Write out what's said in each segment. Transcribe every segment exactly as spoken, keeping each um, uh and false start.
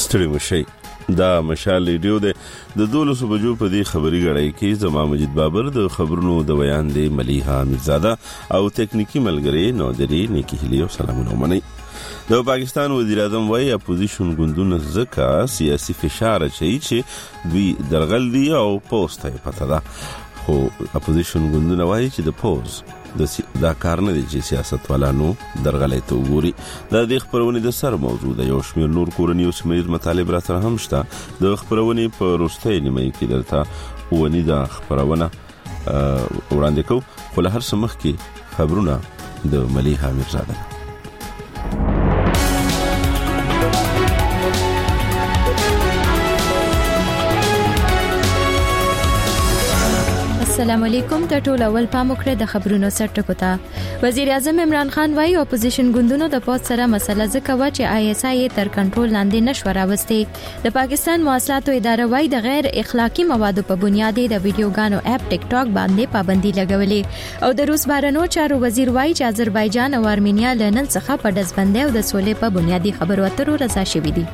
ستړي مشي. دا مشال ریډیو د دولسو بجو په دې خبري غړای کې زما مجید بابر د خبرونو د بیان دی ملیحه میرزاده او تکنیکی ملګری نودری نیکی هلیو سلامونه منئ. د پاکستان وزیر اعظم وايي اپوزیشن ګوندونه ځکه سیاسي فشار اچوي چې دوی درغل دي او پوسټ یې پته ده، خو اپوزیشن ګوندونه وايي چې د پوز دا کار نه دی چې سیاستوالانو درغلۍ ته وګوري. دا د خبرونې د سر موضوع ده. یو شمېر نور کورني او سیمه‌ییز مطالب را سره هم شته. د خبرونې په وروستۍ نیمه کې درته ونی دا خبرونه وړاندې کوو، خو له هر څه مخکې خبرونه د ملیحه میرزاده. السلام علیکم. د ټول اول پام وکړه د خبرونو سرټکو ته. وزیر اعظم عمران خان وايي اپوزیشن ګوندونو د پوت سره مسله ځکه و چې آی اس آی تر کنټرول لاندې نشو راوستي. د پاکستان مواصلاتو اداره وايي د غیر اخلاقی موادو په بنیاد د ویډیوګانو اپ ټیک ټاک باندې پابندي لګولې. او د روس بهرنیو چارو وزیر وايي چې آذربایجان او ارمینیا له نن څخه په دزبندۍ او د سولې په بنیادی خبرو اترو رضا شوي دي.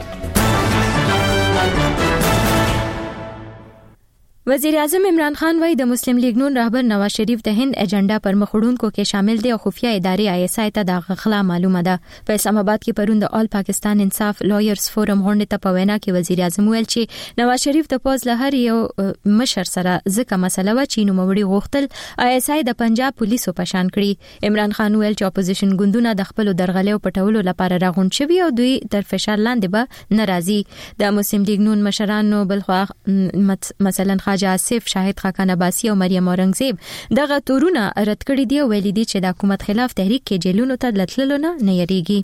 وزیر اعظم عمران خان وايي د مسلم لیگ نون رهبر نواز شریف د هند ایجنډا پر مخوړونکو کې شامل دي او خفیه ادارې آی اس آی ته د غخلا معلومه ده. په اسلام آباد کې پروند د آل پاکستان انصاف لایرز فورم غونډه ته په وینا کې وزیر اعظم ویل چې نواز شریف د پوز له هر یو مشر سره ځکه مسله و چې نو موري غوښتل آی اس آی د پنجاب پولیسو پشان کړي. عمران خان ویل چې اپوزیشن ګوندونه د خپل درغلې او پټولو لپاره راغون شوي او دوی تر فشار لاندې به ناراضي. د مسلم لیگ نون مشرانو بلخوا مثلا آصف شاهد خاکان عباسی او مریم اورنګزیب دغه تورونه رد کړی دی او ویلي دي چې د حکومت خلاف تحریک کې جیلونو ته لټللو نه نه یریږي.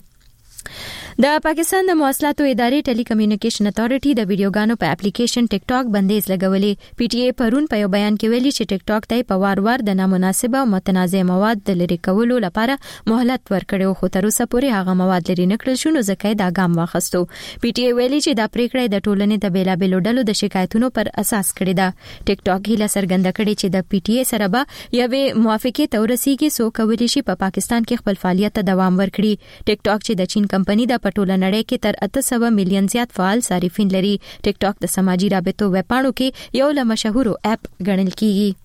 د پاکستان د مواصلاتو ادارې ټیلی کمیونیکیشن اتھارټي د ویډیوګانو په اپلیکیشن ټیک ټاک بندیز لګولې. پی ټی ای پرون په یو بیان کې ویلي چې ټیک ټاک ته په وار وار د نامناسبه او متنازع مواد د لری کولو لپاره مهلت ورکړو، خو تر اوسه پورې هغه مواد لري نکړل شو، نو ځکه دا ګام واخستو. پی ټی ای ویلي چې دا پریکړه د ټولنې د بیلابېلو ډلو د شکایتونو پر اساس کړې ده. ټیک ټاک هیله څرګنده کړې چې د پی ټی ای سره به یوې موافقې ته ورسیږي سو کولی شي په پاکستان کې خپل فعالیت ته دوام ورکړي. ټیک ټاک چې د چین کمپنی د پټوله نړۍ کې تر اته سوه میلیون زیات فعال صارفین لري. ټیک ټاک د سماجی رابطو ویبپاڼو کې یو له مشهورو اپ ګڼل کیږي.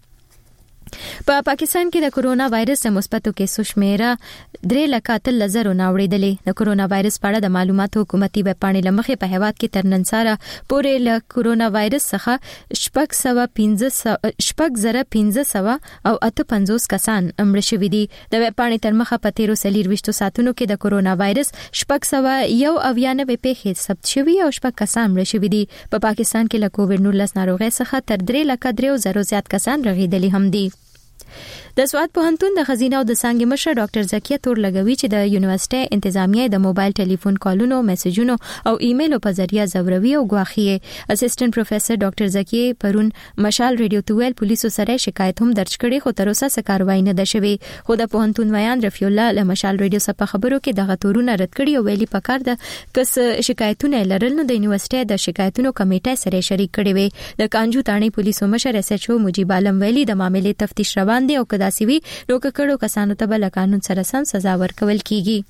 په پاکستان کې د کرونا وایرس د مثبتو کیسو شمیره درې لکه اتل زرو ناوړېدلې. د کرونا وایرس په اړه د معلوماتو حکومتي ویبپاڼې لمخې په هیواد کې تر نن سره پورې له کرونا وایرس څخه شپږ سوه پنځه شپږ زره پنځه سوه او اته پنځوس کسان مړه شوي دي. د ویبپاڼې تر مخه په تیرو څلوېښتو ساعتونو کې د کرونا وایرس شپږ سوه یو اویا نوي پیښې ثبت شوي او شپږ کسان مړه شوي دي. په پاکستان کې له کووډ نولس ناروغۍ څخه تر درې لکه درې زرو زیات کسان رغېدلي هم دي. د سواد پوهنتون د خزینه او د څانګې مشر ډاکټر زکیه تور لګوي چې د یونیورسيټي انتظامیه د موبایل ټلیفون کالونو، میسجونو او ایمیلو په ذریعہ زوروي او غواخي. اسسټنټ پروفیسور ډاکټر زکیه پرون مشال ریډیو تویل پولیسو سره شکایت هم درج کړي، خو تر اوسه څه کاروایی نه ده شوې. خو د پوهنتون ویان رفیع الله له مشال ریډیو سره خبرو کې دغه تورونه رد کړي او ویلي پکار ده کس شکایتونه لرل نو د یونیورسيټي د شکایتونو کمیټه سره شریک کړي وي. د کانجو تانی پولیسو مشر اس ایچ او مجيب عالم ویلي د معاملې تفتیش روان دي او کدا سی وی نو ککړو کسانو ته بل قانون سره سم سزا ورکول کیږي.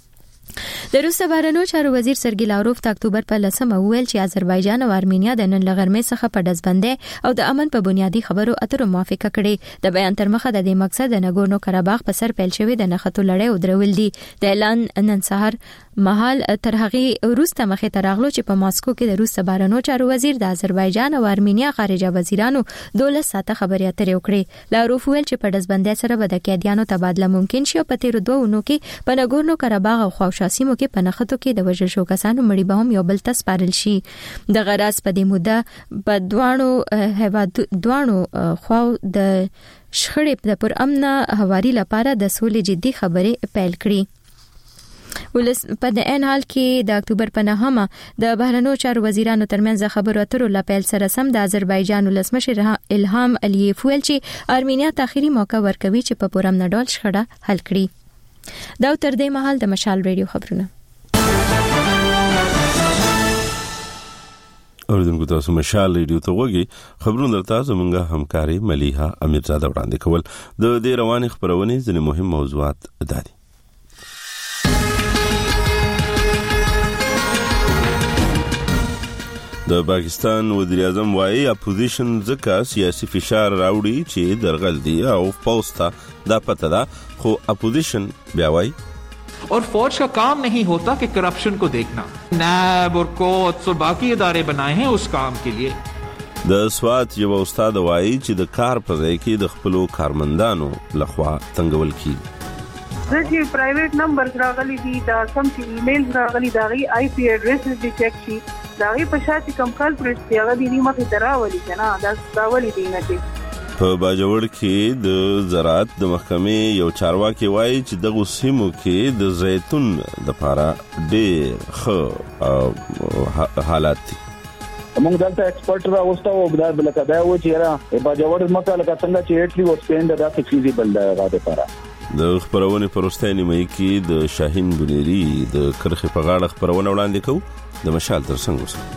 د روس بهرنیو چارو وزیر سرګی لاوروف د اکتوبر په لسمه ویل چې آذربایجان او ارمینیا د نن لغرمې څخه په دزبندۍ او د امن په بنیادی خبرو اترو موافقه کړې. د بیان تر مخه د دې مقصد د نګورنو قرهباغ په سر پیل شوی د نښتو لړۍ او درول دي. د اعلان نن سهار مهال تر هغه وروسته مخې ته راغلو چې په ماسکو کې د روس بهرنیو چارو وزیر د آذربایجان او ارمینیا خارجه وزیرانو دولس ساعته خبرې اترې وکړې. لاوروف ویل چې په دزبندۍ سره به د قیدیانو تبادله ممکن شي او په تیرو دوه اونو کې په نګورنو قرهباغ او خوشاسیمو کې په نښتو کې د وژل شو کسانو مړي به هم یو بل ته سپارل شي. د غراس په دې موده په دوانو هیواد دوانو خو د شخړې د پر امن هواري لپاره د سولې جدي خبرې پیل کړې. ولس په د ان حال کې د اکتوبر په نهمه د بهرنیو چارو وزیرانو ترمنځ خبرو اترو لپاره سره سم د آذربایجان ولسمشر الهام الیف ویل چې ارمینیا تاخیری موقع ورکوي چې په پورم نډول شخړه حل کړي. دا تر دې مهال د مشال ریډیو خبرونه. اوریدونکو تاسو مشال ریډیو ته وګورئ. خبرونه درته زمونږه همکاري ملیحه امیرزاده وړاندې کول. د دې روانې خبرونه ځینې مهم موضوعات دادي. د پاکستان وزیر اعظم وايي اپوزیشن ځکه سیاسي فشار راوړي چې درغل دي او پوسټا دا پته ده خو اپوزیشن بیا وايي और फौज का काम नहीं होता कि करप्शन को देखना। नैब और कोर्ट्स और बाकी इदारे बनाए हैं उस काम के लिए। د سوات یو استاد وايي چې د کار په ځای کې د خپلو کارمندانو لخوا تنګول کیږي. زه چې پرایویټ نمبر راغلي دي دا کوم چې ایمیل راغلي دا غي آی پی ایډریس دې چک شي دا غي په شاتي کم کلپریټ دی هغه دې مخې تراولي کنه دا راولي دي نه دي. په باجوړ کې د زراعت د محکمې یو چارواکي وایي چې دغه سیمو کې د زیتون د لپاره ډېر ښه حالات دي. موږ دلته ایکسپرت را وستو او دا بلکې دا و چې را باجوړ مکه لکه څنګه چې اټلی و سپینډ دا فیزیبل دا غاده لپاره. د خبرونه پروستای نیمه کې د شاهین بنيري د کرخه په غاړه خبرونه وړاندې کوي د مشال تر څنګ وسه.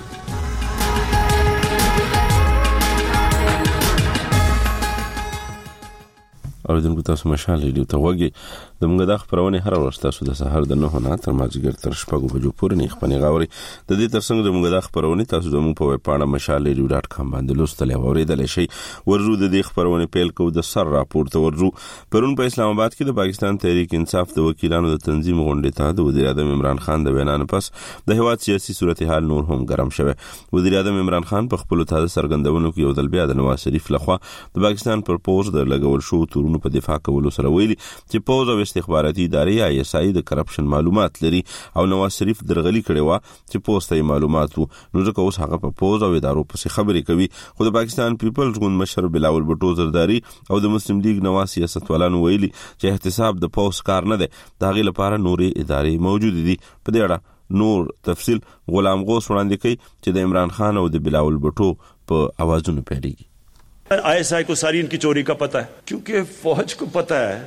اوریدونکو تاسو مشال ریډیو ته وګورئ د موږ د خبرونه هر ورځ تاسو د سحر د نه نه تر مازیګر تر شپږو بجو پورې نه خپنې غاوري د دې ترڅنګ د موږ د خبرونه تاسو د موږ په ویب پاڼه مشال ریډیو ډاټ کام باندې لوستل او اوریدل شي. ورجو د دې خبرونه پیل کو د سر راپور ته ورجو پرون په اسلام آباد کې د پاکستان تحریک انصاف د وکیلانو د تنظیم غونډې ته د وزیر اعظم عمران خان د وینا نه پس د هیواد سیاسي صورتحال نور هم ګرم شوه. وزیر اعظم عمران خان په خپل تازه سرګندونو کې یو ځل بیا د نواز شریف لخوا د پاکستان پر پوز د لګول شو تورونو په دفاع کولو سره ویلي چې پوز او استخباراتي ادارې آی اس آی د کرپشن معلومات لري او نواز شریف درغلي کړي وا چې پوز ته معلومات وو نو ځکه اوس هغه په پوز او ادارو پسې خبرې کوي. خو د پاکستان پیپلز ګوند مشر بلاول بټو زرداری او د مسلم لیگ نواز سیاستوالانو ویلي چې احتساب د پوز کار نه دی د هغې لپاره نورې ادارې موجود دي. په دې اړه نور تفصیل غلام غوث وړاندې کوي چې د عمران خان او د بلاول بټو په اوازونو پیلېږي. आई एस आई को सारी इनकी चोरी का पता है क्योंकि फौज को पता है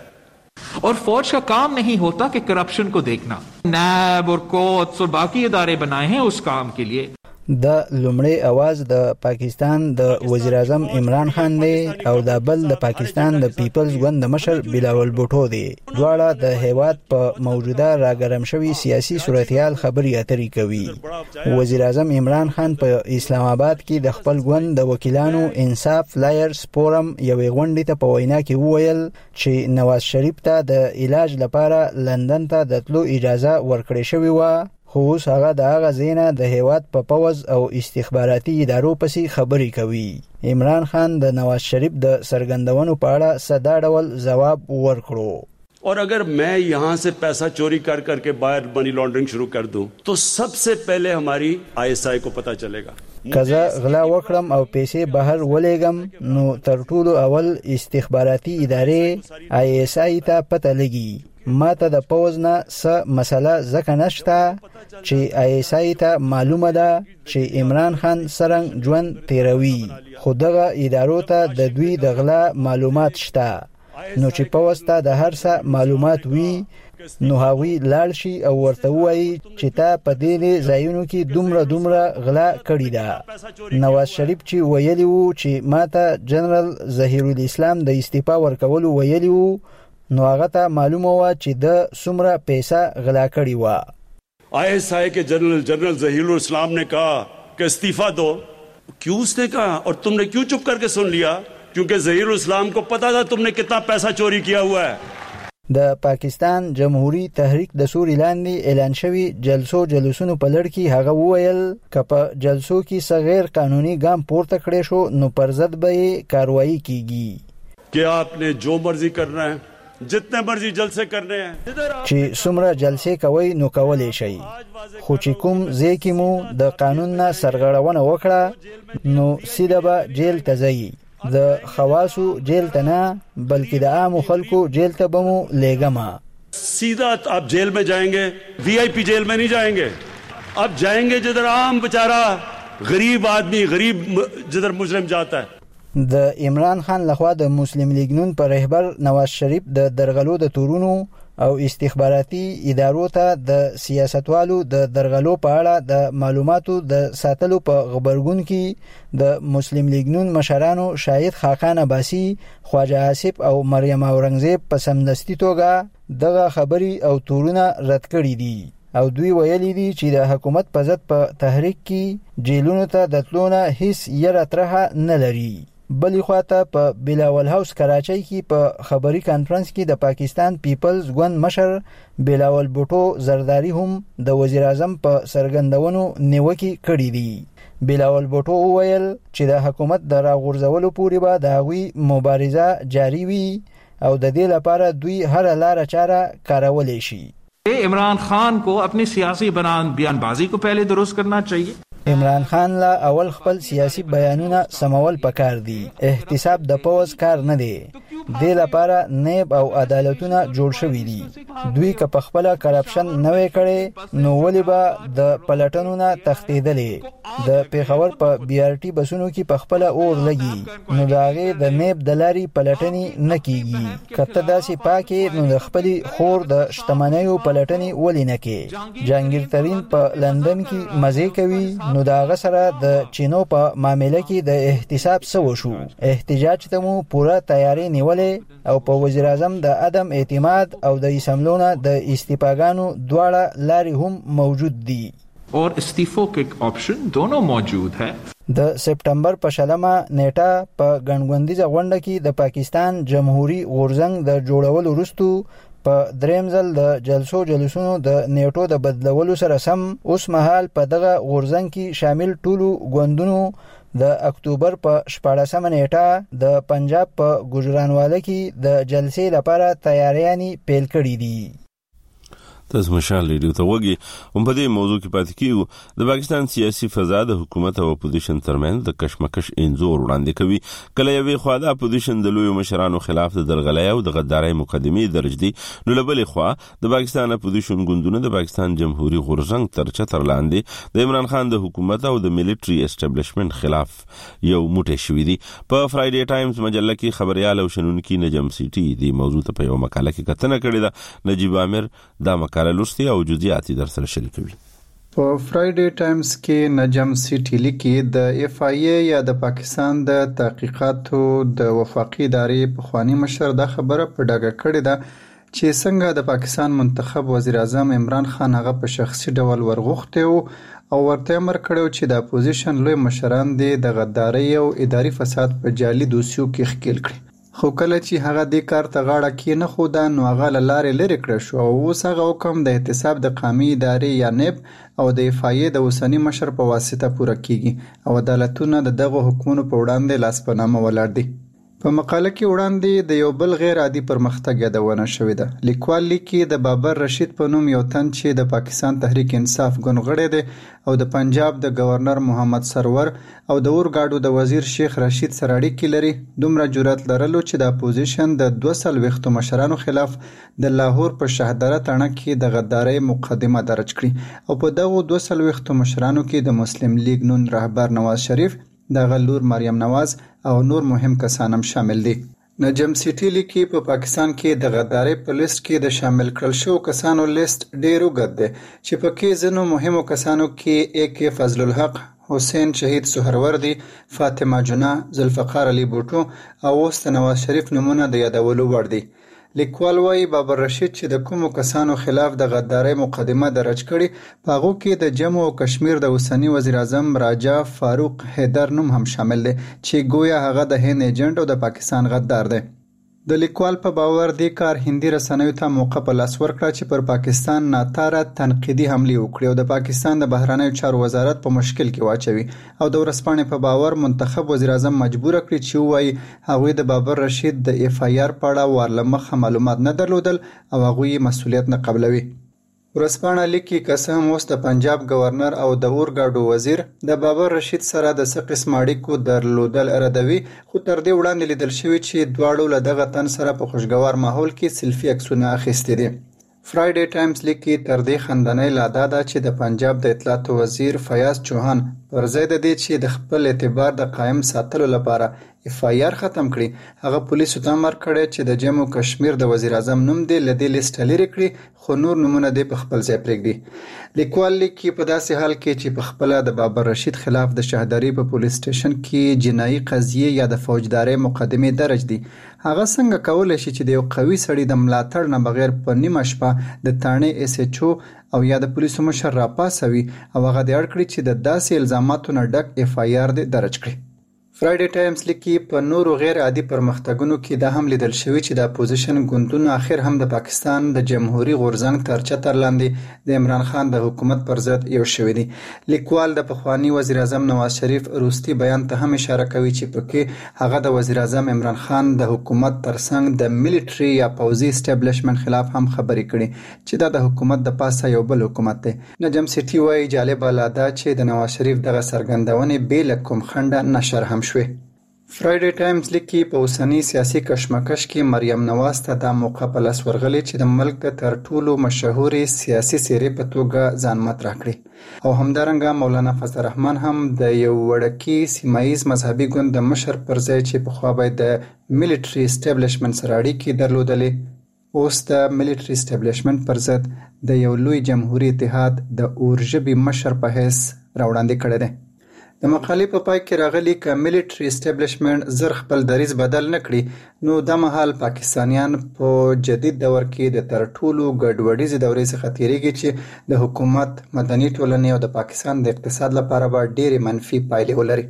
और फौज का काम नहीं होता कि करप्शन को देखना। नैब और कोर्ट्स और बाकी इदारे बनाए हैं उस काम के लिए। د لومړی आवाज د پاکستان د وزیر اعظم عمران خان دی او د بل د پاکستان د پیپلز ګوند مشر بلاول بوټو دی. دواړه د هیواد په موجوده راګرم شوی سیاسي صورتحال خبري اترې کوي. وزیر اعظم عمران خان په اسلام آباد کې د خپل ګوند د وکیلانو انصاف لایرز فورم یوې غونډې ته په وینا کې وویل چې نواز شریف ته د علاج لپاره لندن ته د تلو اجازه ورکړې شوې و خو اوس هغه د هغه زینه د هیواد په پوز او استخباراتي ادارو پسې خبرې کوي. عمران خان د نواز شریف د سرګندونو په اړه صدا ډول ځواب ورکړو. और अगर मैं यहाँ से पैसा चोरी कर करके बाहर मनी लॉन्ड्रिंग शुरू कर दूं तो सबसे पहले हमारी आई एस आई को पता चलेगा. کزه غلا وکړم او پیسې بهر ولېګم نو تر ټولو اول استخباراتي ادارې آی اس آی ته پته لګي. ما ته د پوز نه څه مسله ځکه نشته چې آی اس آی ته معلومه ده چې عمران خان څرنګه ژوند تیروي خو دغه ادارو ته د دوی د غلا معلومات شته نو چې پوز ته د هر څه معلومات وي نو هغوی لاړ شي او ورته وایي چې تا په دې ځایونو کې دومره دومره غلا کړې ده. نواز شریف چې ویلی وو چې ما ته جنرال ظهیر الاسلام د استعفا ورکولو ویلی وو نو هغه ته معلومه و چې د څومره پیسې غلا کړې و. आई एस आई के जनरल जनरल ज़हीरुल इस्लाम ने कहा कि इस्तीफा दो. क्यों उसने कहा और तुमने क्यों चुप करके सुन लिया? क्योंकि ज़हीरुल इस्लाम को पता था तुमने कितना पैसा चोरी किया हुआ है. د پاکستان جمهوری تحریک د سوري لاندې اعلان شوی جلسو جلوسونو په لړ کې هغه وویل چې په جلسو کې صغیر قانوني ګام پورته کړی شو نو پر ضد به کاروایی کیږي. कि आपने जो मर्जी करना है जितने मर्जी जलसे करने हैं چې څومره جلسې کوي نو کولای شي خو چې کوم ځکه مو د قانون نه سرغړونه وکړه نو سیده به جیل ته ځي. د خواصو جیل ته نه بلکې د عام خلکو جیل ته بمو لېګما. सीधा आप जेल में जाएंगे, वी आई पी जेल में नहीं जाएंगे. आप जाएंगे जिधर आम बेचारा गरीब आदमी गरीब जिधर मुजरिम जाता है. د عمران خان لخوا د مسلم لیگ نون پر رهبر نواز شریف د درغلو د تورونو او استخباراتي ادارو ته د سیاستوالو د درغلو په اړه د معلوماتو د ساتلو په خبرګون کې د مسلم لیگ نون مشرانو شاهد خاقان عباسی، خواجه آصف او مریم اورنګزیب په سمدستي توګه دغه خبري او تورونه رد کړي دي. او دوی ویلي دي چې د حکومت په ضد په تحریک کې جیلونو ته د تلونه هیڅ یره طرحه نه لري. بلې خواته په بلاول هاوس کراچۍ کې په خبري کانفرنس کې د پاکستان پیپلز ګوند مشر بلاول بوټو زرداری هم د وزیر اعظم په سرګندونو نیوکې کړې دي. بلاول بوټو وویل چې د حکومت د راغورځولو پورې به د هغوی مبارزه جاری وي او د دې لپاره دوی هر لاره چاره کارولی شي. عمران خان کو اپنی سیاسی بیانبازی کو پہلے درست کرنا چاہیے. عمران خان لا اول خپل سیاسي بیانونه سمول پکار دي. احتساب د پوز کار نه دی. د لپاره نیب او عدالتونه جوړ شوي دي. دوی که په خپل کرپشن نه وې کړي نو ولې به د پلټنو نه تښتېدلې. د پیښور په بي ار ټي بسونو کې په خپل اور لګي نو د هغې د نیب د لارې پلټنې نه کیږي. که ته داسې پاکې نو د خپلې خور د شتمنیو پلټنې ولې نه کې. جهانګیر ترین په لندن کې مزې کوي نو دا هغه سره د چینو په معامله کې د احتساب څه وشو. احتجاج ته مو پوره تیاری نیولې او په وزیر اعظم د عدم اعتماد او د اسمبلونه د استعفاګانو دواړه لارې هم موجود دي اور استعفو کې آپشن دونوں موجود ہے. د سپټمبر په شلمه نیټه په ګڼګوندیزه غونډه کې د پاکستان جمهوریت غورځنګ د جوړولو وروسته په دریم ځل د جلسو جلسونو د نیټو د بدلولو سره سم اوس مهال په دغه غورځنګ کې شامل ټولو ګوندونو د اکتوبر په شپاړسمه نیټه د پنجاب په ګوجرانواله کې د جلسې لپاره تیاریانې پیل کړې دي. تاسو مشال ریډیو ته وګورئ. هم په دې موضوع کې پاتې کیږو. د پاکستان سیاسي فضا د حکومت او اپوزیشن ترمنځ د کشمکش انځور وړاندې کوي. کله یوې خوا د اپوزیشن د لوی مشرانو خلاف د درغلۍ او د غدارۍ مقدمې درج دي، نو له بلې خوا د پاکستان اپوزیشن ګوندونه د پاکستان جمهوریت غورځنګ تر چتر لاندې د عمران خان د حکومت او د ملټري اسټابلیشمنت خلاف یو موټی شوي دي. په فرایډي ټایمز مجله کې خبريال او شنونکي نجم سیټي د موضوع ته په یو مقاله کې کتنه کړې ده. نجیب عامر دا مقاله لوستي او جزئیات در سره شریکوي. په فرایډي ټایمز کې نجم سیټي لیکي د اف آی ای یا د پاکستان د تحقیقاتو د وفاقي ادارې پخوانی مشر دا خبره په ډاګه کړې ده چې څنګه د پاکستان منتخب وزیر اعظم عمران خان هغه په شخصي ډول ورغوښته او ورته امر کړو چې د اپوزیشن لوی مشران د غدارۍ او اداري فساد په جعلي دوسیو کې ښکېل کړي. خو کله چې هغه د کار ته غاړه کې نه خوده نو هغه له لارې لرې کړه شو او اوس هغه حکم د احتساب د قامي ادارې یا نیب او د اف آی ای د اوسني مشر په واسطه پوره کیږي او عدالتونه د دغه حکمونو په وړاندې لاس په نامه ولاړ دي. په مقاله کې وړاندې د یو بل غیر عادي پرمختګ یادونه شوې ده. لیکوال لیکي د بابر رشید په نوم یو تن چې د پاکستان تحریک انصاف ګوند غړی دی او د پنجاب د گورنر محمد سرور او د اورګاډو د وزیر شیخ رشید سره اړیکې لري، دومره جرأت لرلو چې د اپوزیشن د دوه څلوېښتو مشرانو خلاف د لاهور په شهدره تڼه کې د غدارۍ مقدمه درج کړي او په دغو دوه څلوېښتو مشرانو کې د مسلم لیگ نون رهبر نواز شریف، د غلور مریم نواز او نور مهم کسان هم شامل دي. نجم سیټي لیکي په پاکستان کې د غدارۍ په لیست کې د شامل کړل شو کسانو لیست ډیر اوږد دی چې پکې ځینو مهمو کسانو کې اے کے فضل الحق، حسین شهید سهروردی، فاطمه جنا، ذوالفقار علي بوټو او اوس د نواز شریف نمونه د یادولو وړ دي. لیکوال وايي بابر رشید چې د کومو کسانو خلاف د غدارۍ مقدمه درج کړي په هغو کې د جموں او کشمیر د اوسني وزیر اعظم راجا فاروق حیدر نوم هم شامل دی چې گویا هغه د هند ایجنټ او د پاکستان غدار دی. د لیکوال په باور دی کار هندي رسنیو ته موقع په لاس ورکړه چې پر پاکستان ناتاره تنقیدي حملې وکړي او د پاکستان د بهرنیو چارو وزارت په مشکل کې واچوي او د ورځپاڼې په باور منتخب وزیر اعظم مجبور کړي چې وایي هغوی د بابر رشید د اف آی آر په اړه ورلمخه معلومات نه درلودل او هغوی مسؤلیت نه قبلوي. ورځپاڼه لیکي که څه هم اوس د پنجاب گورنر او د اورګاډو وزیر د بابر رشید سره د څه قسم اړیکو درلودل ردوي، خو تر دې وړاندې لیدل شوي چې دواړو له دغه تن سره په خوشګوار ماحول کې سیلفي عکسونه اخیستي دي. فرایډي ټایمز لیکي تر دې خندنۍ لا دا ده چې د پنجاب د اطلاعاتو وزیر فیاض چوهان پر ځای د دې چې د خپل اعتبار د قایم ساتلو لپاره اف آی آر ختم کړي هغه پولیسو ته امر کړی چې د جموں کشمیر د وزیر اعظم نوم دی له دې لیسټه لرې کړي خو نور نومونه دی په خپل ځای پرېږدي. لیکوال لیکي په داسې حال کې چې په خپله د بابر رشید خلاف د شهدري په پولیس سټیشن کې جنایي قضیې یا د فوجدارۍ مقدمې درج دي، هغه څنګه کولی شي چې د یو قوي سړي د ملاتړ نه بغیر په نیمه شپه د تانې ایس ایچ او او یا د پولیسو مشر راپاسوي او هغه د اړ کړی چې د داسې الزاماتو نه ډک اف آی آر دې درج کړي. فرایډي ټایمز لیکي په نورو غیر عادي پرمختګونو کې دا هم لیدل شوی چې د اپوزیشن ګوندونو اخر هم د پاکستان د جمهوریت غورځنګ تر چتر لاندې د عمران خان د حکومت پر ضد یو شوی دی. لیکوال د پخوانی وزیر اعظم نواز شریف روستي بیان ته هم اشاره کوي چې پکې هغه د وزیر اعظم عمران خان د حکومت ترڅنګ د ملټري یا پوځي اسټابلیشمنت خلاف هم خبرې کړي چې دا د حکومت د پاسه یو بل حکومت دی. نجم سیټي وايي جالبه لا ده چې د نواز شریف دغه سرګندونې بې له کوم خنډه نشر هم شوې. فرایډي ټایمز لیکي په اوسنی سیاسي کشمکش کې مریم نواز ته دا موقع په لاس ورغلی چې د ملک د تر ټولو مشهورې سیاسي څیرې په توګه ځان مطرح کړي او همدارنګه مولانا فضل الرحمن هم د یو وړکي سیمایي مذهبي ګوند د مشر پر ځای چې پخوا به د ملټري اسټابلیشمنت سره اړیکې درلودلې اوس د ملټري اسټابلیشمنت پر ضد د یو لوی جمهوریت اتحاد د اورژبي مشر په حیث راوړاندې کړی دی. د مقالې په پای کې راغلي ک ملټري اسټابلیشمنت زر خپل دریځ بدل نکړي نو د مهال پاکستانیان په جدید دور کې د تر ټولو ګډوډیزي دورې څخه تیریږي چې د حکومت مدني ټولنې او د پاکستان د اقتصاد لپاره به ډېرې منفي پایلې ولري.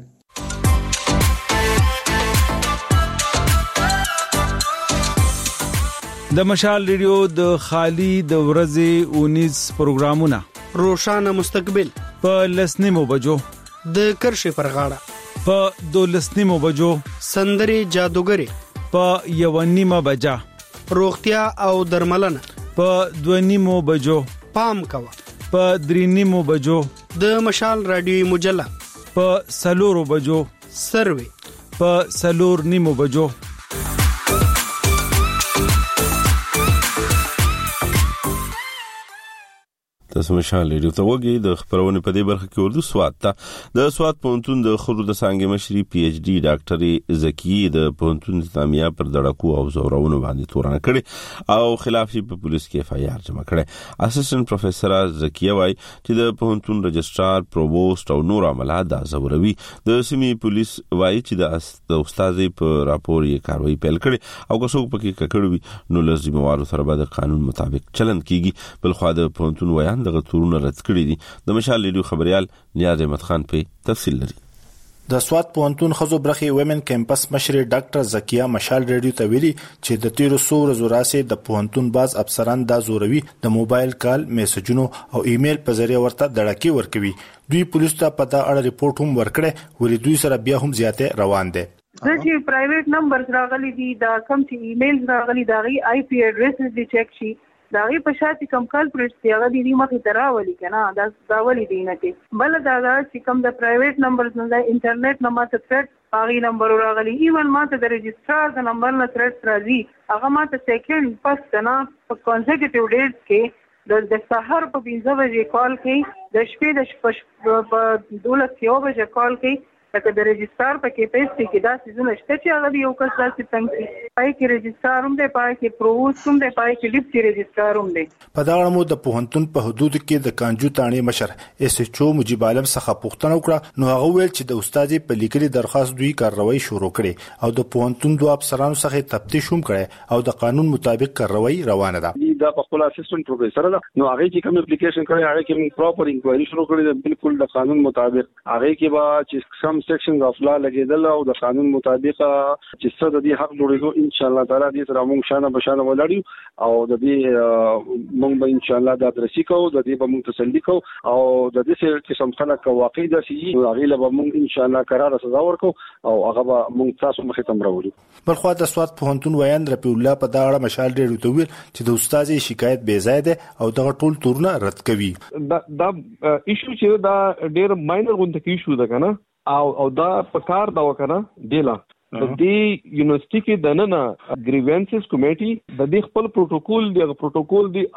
د مشال ریډیو د خالی د ورځې اونیز پروګرامونه روشانه مستقبل په لسنیمو بجو د کرشي پر غاړه په دولسنیمو بجو سندري جادوګری په یونیمه بجا روغتیا او درملنه په دونیمو بجو پام کوا په درینیمو بجو د مشال رادیو مجله په سلورو بجو سروي په سلور نیمو بجو تاسو مشال ریډیو ته وګورئ. د خبرونې په دې برخه کې اردو سواد ته د سواد پونتون د خرو د څنګه مشري پی ایچ ډي ډاکټري زکی د پونتون تامیه پر دړکو او زورونو باندې تورن کړي او خلافي په پولیس کې اف آی آر جمع کړي. اسسټنټ پروفیسور زکی وايي چې د پونتون رجسترار پروووست او نور عملات د زوروي د سیمې پولیس وايي چې د استادې په راپور یې کاروي پیل کړي او که څوک پکې ککړوي نو لازموارو سره به د قانون مطابق چلند کیږي. بل خو د پونتون وایي دغه تورونه رد کړی دي. د مشال ریډیو خبريال نیاز احمد خان په تفصیل لري. د سواد پونتون خزو برخي ویمن کیمپس مشر ډاکټر زکیه مشال ریډیو ته ویلي چې د تیر څو ورځې راسي د پونتون باز افسران د زوروي د موبایل کال میسجونو او ایمیل په ذریعہ ورته دړکی ورکوي. دوی پولیس ته په دا اړه ریپورت هم ورکړي ولې دوی سره بیا هم زیاته روان دي. زه چې پرایویټ نمبر راغلي دي دا کوم چې ایمیل راغلي دا غي آی پی اډرس دې چک شي دا غي په شاتي کم کالپریټ دی هغه دی مخې تراولي کنه دا داولي دی نه کې بل دا دا چې کوم د پرایویټ نمبرز نه د انټرنیټ نمبر ته تھریټ هغه نمبر راغلي ایون ماته د رجسترار د نمبر نه تھریټ راځي هغه ماته سیکنډ پس کنه په کنزیکټیو ډیټ کې د سحر په پنځه بجې کال کې د شپې د شپې په دولس یو بجې کال کې لکه د رجسترار په کې پیسې کې دا سيزونه شته چې هغه یو کس داسې څنګه پای کې رجسترار هم دی پای کې پرووست هم دی پای کې ډیپټي رجسترار هم دی. په دا اړه مو د پوهنتون په حدود کې د کانجو تاڼي مشر اس ایچ او مجيب عالم څخه پوښتنه وکړه نو هغه ویل چې د استادې په لیکلي درخواست دوی کاروایی شروع کړي او د پوهنتون دوه افسرانو څخه تفتیش هم کړي او د قانون مطابق کاروایی روانه ده. دا په خپل اسسټنټ پروفیسور ده نو هغه چې کوم اپلیکیشن کړی هغه کې پراپر انکوایري شروع کړی ده بالکل د قانون مطابق هغه کې به چې سم سیکشن اف لا لګیدل او د قانون مطابق چې څه د دې حق جوړیږي ان شاء الله تعالی دې سره موږ شانه بشانه ولاړو او د دې موږ به ان شاء الله د ادرسي کو د دې به موږ تسلی کو او د دې چې سم خلک واقعي د سي هغه له موږ ان شاء الله قرار سزا ورکو او هغه به موږ تاسو مخې ته مروړو. بلخو د سواد پوهنتون ویان رفیع الله په دا اړه مشال ډېر وتویل چې د استاد شکایت بے ځای ده او دغه ټول تورونه رد کوي. دا دا ایشو چې دا ډېر ماینر غونډه کې ایشو ده کنه او او دا په کار دا وکنه ډیلا د دې یونیورسيټي کې د نن ګریوینسز کمیټي د دې خپل پروتوکول دی پروتوکول دی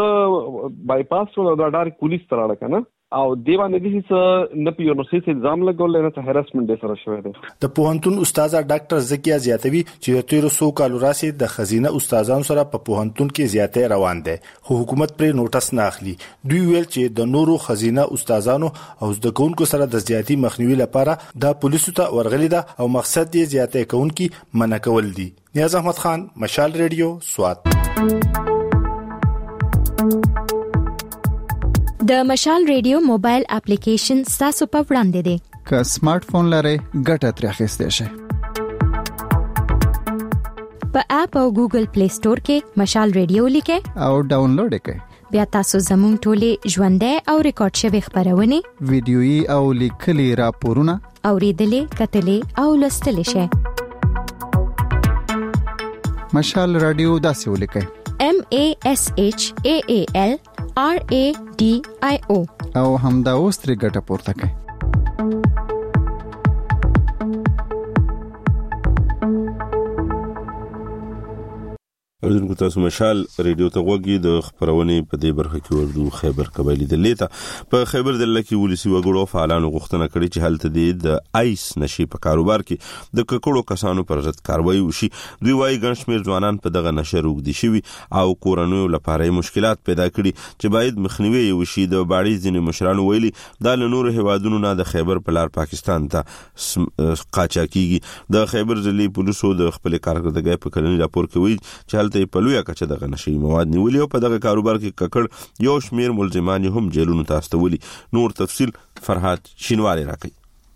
ارڅ بای پاس ول دا ډایرکټ پولیس تر اړه کنه او دیوان دې چې نه په یونیورسيټي الزام لګول نه ته هراسمنت دې سره شوی دی. د پوهنتون استاد ډاکټر زکیه زیاتوي چې د تیر څو کالو راسي د خزینه استادانو سره په پوهنتون کې زیاتې روان دي خو حکومت پر نوټس نه اخلي. دوی ویل چې د نورو خزینه استادانو او زده کوونکو سره د زیاتی مخنیوي لپاره د پولیسو ته ورغلي ده او مقصد یې زیاتې کوونکي منع کول دي. نیاز احمد خان مشال ریډیو سواد. د مشال ریډیو موبایل اپلیکیشن تاسو په وړاندې دی. که سمارټ فون لرئ ګټه ترې اخیستی شئ. په اپ او ګوګل پلی سٹور کې مشال ریډیو لیکئ او ډاونلوډ یې کړئ. بیا تاسو زموږ ټولې ژوندۍ او ریکارډ شوي خبرونه، ویډیويي او لیکلي راپورونه اوریدلې، کتلې او لوستلې شئ. مشال رادیو داسې ولیکئ: M A S H A A L R A D I O او همدا اوس ترې ګټه پورته کړئ. اردن تاسو مشال ریډیو ته وګورئ. د خبرونه په دې برخه کې اردو خیبر قبایلی د لیتا په خیبر دله کې ولسی وګړو فعالانو غوښتنه کړې چې هلته د آیس نشي په کاروبار کې د ککړو کسانو پر ضد کاروایی وشي. دوی وايي ګڼ شمېر ځوانان په دغه نشه روږدي شوي او کورنیو لپاره مشکلات پیدا کړي چې باید مخنیوي وشي. د باړي ځینې مشرانو ویلي دا له نورو هیوادونو نه د خیبر په لار پاکستان ته قاچا کیږي. د خیبر ضلعي پولیسو د خپل کارکردګۍ په کلنی راپور کې ویلي چې هلته په لویه کچه دغه نشي مواد نیولې او په دغه کاروبار کې ککړ یو شمیر ملزمان هم جیلونو ته استولي. نور تفصیل فرحات شینواری راکړي.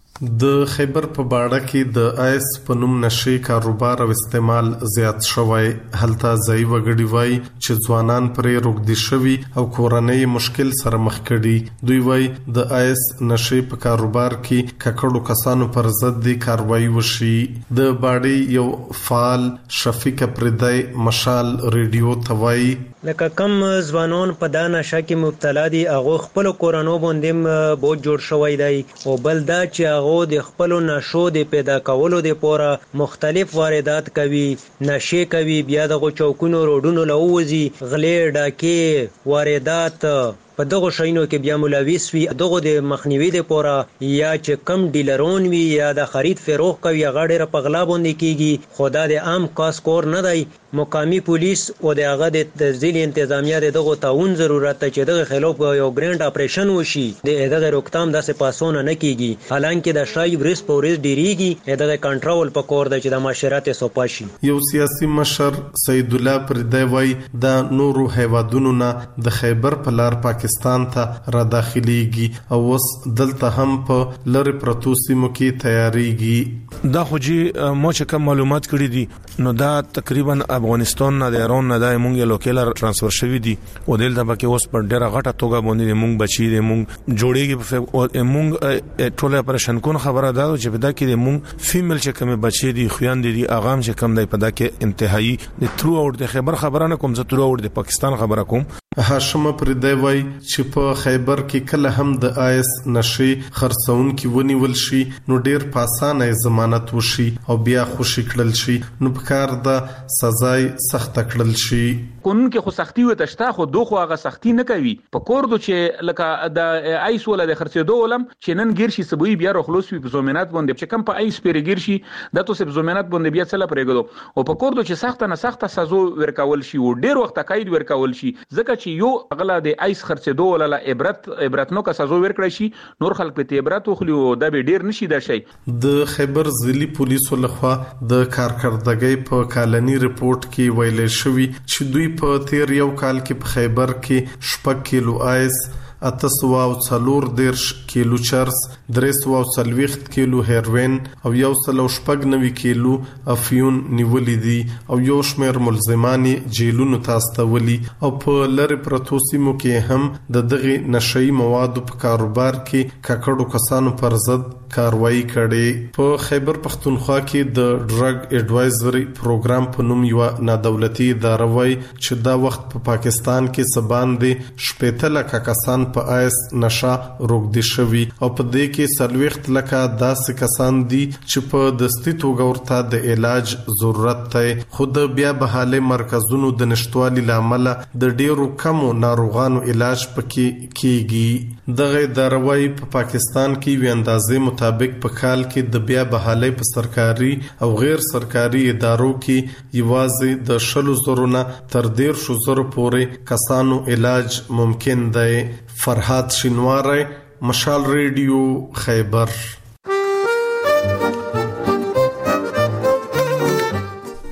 د خیبر په باړه کې د آیس په نوم نشي کاروبار او استعمال زیات شوی. هلته ځای وګړي وای چې ځوانان پرې روږدي شوي او کورنۍ مشکل سره مخ کړي. دوی وای د آیس نشي په کاروبار کې ککړو کسانو پر ضد د کاروایی وشي. د باړې یو فعال شفیق پردای مشال ریډیو توای لکه کم ځوانان په دا نشه کې مبتلا دي، هغه خپل کورونو باندې بوج جوړ شوی دی او بل دا چې هغه د خپل نشو د پیدا کولو لپاره مختلف واردات کوي، نشه کوي، بیا د چوکونو روډونو لووزي، غلې ډاکې واردات په دغه شینو کې بیا ملوث وي. دغه د مخنیوي لپاره یا چې کم ډیلرون وي یا د خرید فروخ کوي هغه ډېر په غلا باندې کیږي. خدا د عام کاس کور نه دی. مقامی پولیس او د هغه د ضلع انتظامیه دغه تعاون ضرورت ته چې دغه خلاف یو ګرانډ اپریشن وشي. د دغه روکتام داسې پاسونه نه کیږي. حالانکه د شای ورس پورس ډیریږي دغه کنټرول په کور د چې د معاشرت سوپاشي. یو سیاسي مشر سید الله پردای وای د نورو هیوادونو نه د خیبر په لار پاکستان ته را داخليږي او وس دلته هم په لری پروتو سیمو کې تیاریږي. دا خو جی مو چې کوم معلومات کړی دي نو دا تقریبا افغانستان نه د ایران نه د مونږ لوکل ترانسفر شوی دي او دلته به کې اوس پر ډیره غټه توګه باندې مونږ بچی دي مونږ جوړیږي او مونږ ټول اپریشن کون خبره ده چې په دا کې مونږ فیمیل چې کوم بچی دي خویان دي اغام چې کوم دی په دا کې انتهایی د ترو اور د خبر خبره نه کوم زه ترو اور د پاکستان خبره کوم. هاشم پردای وای چې په خیبر کې کله هم د آیس نشي خرڅون کې ونیول شي نو ډیر پاسانه ضمانت وشي او بیا خوشی کړل شي نو په کار د سزای سخت کړل شي. قانون کې خو سختي و تشتا خو دوه هغه سختي نه کوي. په کوردو چې لکه د آیس ولا د خرڅېدو ولم چې نن ګیر شي سبوي بیا خلاص وي په ضمانت باندې چې کم په آیس پیری ګیر شي د تاسو په ضمانت باندې بیا څه پرېګدو او په کوردو چې سخت نه سخت سزا ورکول شي او ډیر وخت قید ورکول شي ځکه چې یو اغلا د آیس خرڅېدو ولا عبرت عبرت نو کا سزا ورکړی شي نور خلک په عبرت خو دا به ډیر نشي دا شي. د خیبر ضلعي پولیسو لخوا د کارکردګۍ په کالني رپورت کې ویل شوی چې دوی په تیر یو کال کې په خیبر کې شپږ کیلو آیس، اته سوه او څلور دېرش کیلو چرس، درې سوه او څلوېښت کیلو هیروین او یو سل او شپږ نوي کیلو افیون نیولې دي او یو شمېر ملزمان جیلونو ته استولي او په لرې پرتو سیمو کې هم د دغې نشهیي موادو په کاروبار کې ککړو کسانو پر ضد کاروایی کړي. په خیبر پختونخوا کې د ډرګ اډوایزري پروګرام په نوم یو نادولتي اداره وای چې دا وخت په پا پاکستان کې سبان دي شپېته لکه کسان په آیس نشه روږدي شوي او په دې کې څلوېښت لکه داسې کسان دي چې په دستي توګه ورته د علاج ضرورت دی خو د بیا بحالې مرکزونو د نشټوالي له امله د ډیرو کمو ناروغانو علاج پکې کیږي. دغه اداره وایي په پا پاکستان کې وی اندازې مطابق په کال کې د بیا بحالې په سرکاري او غیر سرکاري ادارو کې یوازې د شلو زرو نه تر دیرشو زرو پورې کسانو علاج ممکن دی. فرحات شینواری، مشال ریډیو، خیبر.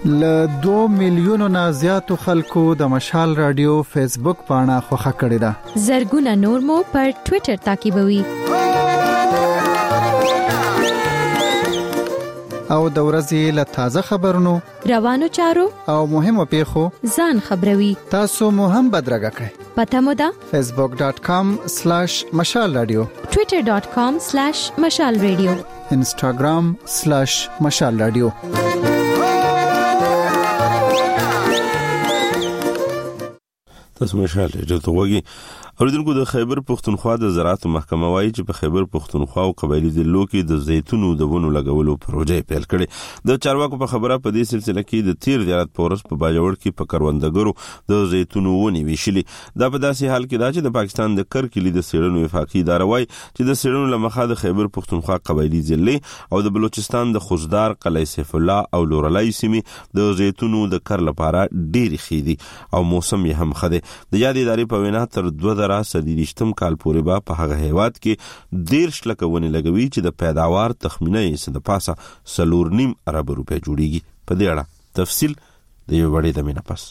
ل دوه میلیونو نه زیاتو خلکو د مشال رادیو فیسبوک پاڼه خوښه کړې ده. زرګونه نور مو پر ټوئیټر تعقیبوي. او د ورځې له تازه خبرونو، روانو چارو او مهمو پیښو ځان خبروي. تاسو مو هم بدرګه کړئ. پته مو ده facebook dot com slash mashal radio، twitter dot com slash mashal radio، instagram slash mashal radio. تاسو مشال ډېر ته وګورئ. اوریدونکو د خیبر پښتونخوا د زراعت محکمه وايي چې په خیبر پښتونخوا او قبایلی ضلعو کې د زیتونو د ونو لګولو پروژې پیل کړي. د چارواکو په خبره په دې سلسله کې د تیر زیارت پورس په باجوړ کې په کروندګرو د زیتونو ونې ویشلې. دا په داسې حال کې دا چې د پاکستان د کرکلی د سیړنو وفاقي اداره وايي چې د سیړنو لمخه د خیبر پښتونخوا قبایلی ضلع او د بلوچستان د خوزدار قلعه سیف الله او لورلای سیمې د زیتونو د کر لپاره ډېری خېدي او موسم یې هم خده. د یاد ادارې په وینا تر دوه زره سدیشتم کال پورې به په هغه هیواد کې دیرش لکه ونې لګوي چې د پیداوار تخمینه یې څه د پاسه سلور نیم ارب روپۍ جوړیږي. په دې اړه تفصیل د یو وړې د مینه پس.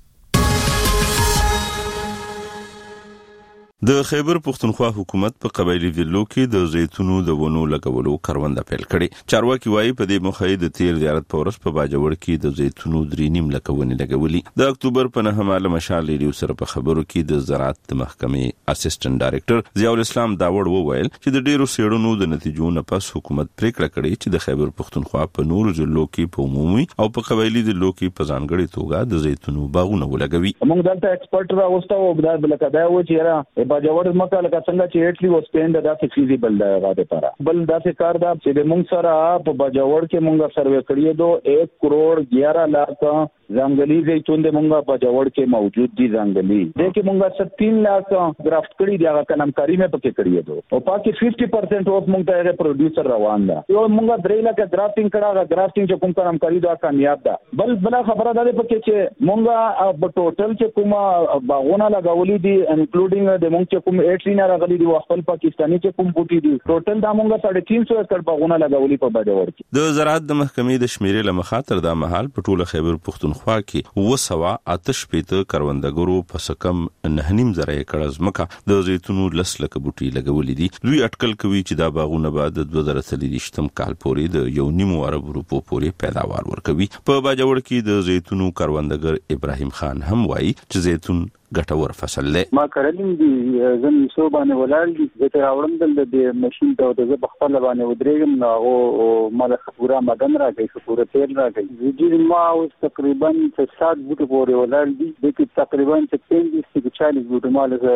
د خیبر پښتونخوا حکومت په قبایلی ضلعو کې د زیتونو د ونو لګولو کرونده پیل کړي. چارواکي وايي په دې موخه د تیر زیارت پورس په باجوړ کې د زیتونو درې نیم لکه ونې لګولي. د اکتوبر په نهمه له مشال ریډیو سره په خبرو کې د زراعت محکمې اسسټنټ ډایریکټر ضیاء الاسلام داوړ وویل چې د ډیرو سیړونو د نتیجو نه پس حکومت پریکړه کړې چې د خیبر پښتونخوا په نورو ضلعو کې په عمومي او په قبایلی ضلعو کې په ځانګړي توګه د زیتونو باغونه ولګوي. موږ دلته ایکسپرت را وستو بدل بلکې دا و چې را باجوړ مکه لکه څنګه چې اټلی و سپین دا څه فیزیبل دی غاده لپاره. بل دا څه کار دا چې موږ سره په باجوړ کې موږ سروې کړی دو एक करोड़ ग्यारह लाख ځنګلي زیتون د مونږه په جوړ کې موجود دي. ځنګلي د کې مونږه ستین لاک ګرافت کړی دی هغه کلمکاری مې پکې کړی دی او پاکي پنځه پرسنټ اوف مونږ ته پروډوسر روان ده. یو مونږه درې لاک ګرافټینګ کړه هغه ګرافټینګ چې کوم کلمکاری دا کامیاب ده. بل بل خبره ده پکې چې مونږه په ټوټل چې کومه باغونه لګولې دي انکلودینګ د مونږ چې کوم اټلی نه راغلي دي خپل پاکستاني چې کوم بوټي دي ټوټل دا مونږه ساڑھے تین سو ایکڑ باغونه لګولې په باجوړ کې. د زراعت د محکمې د شمیرې لمخاطر دا محل په ټوله خیبر پښتونخوا کې وسوا آتش پیته کروندګرو په سکم نه نیم زره ایکړ ځمکه د زیتونو لس لکه بوټي لګولې دي. دوی اټکل کوي چې دا باغونه به د دوه زره څلوېښتم کال پورې د یو نیم ارب روپو پورې پیداوار ورکوي. په باجوړ کې د زیتونو کروندګر ابراهیم خان هم وایي چې زیتون ګټور فصل دی. ما کړلم دي زم سو باندې ولال دي چې راوړم د ماشين ته د بخښل باندې ودرېږم نو او مال خبره مدن راځي خبره تیر راځي دي ما اوس تقریبا سات بوټ پورې ولال دي د تقریبا پنځه چې چالیس بوټ مال د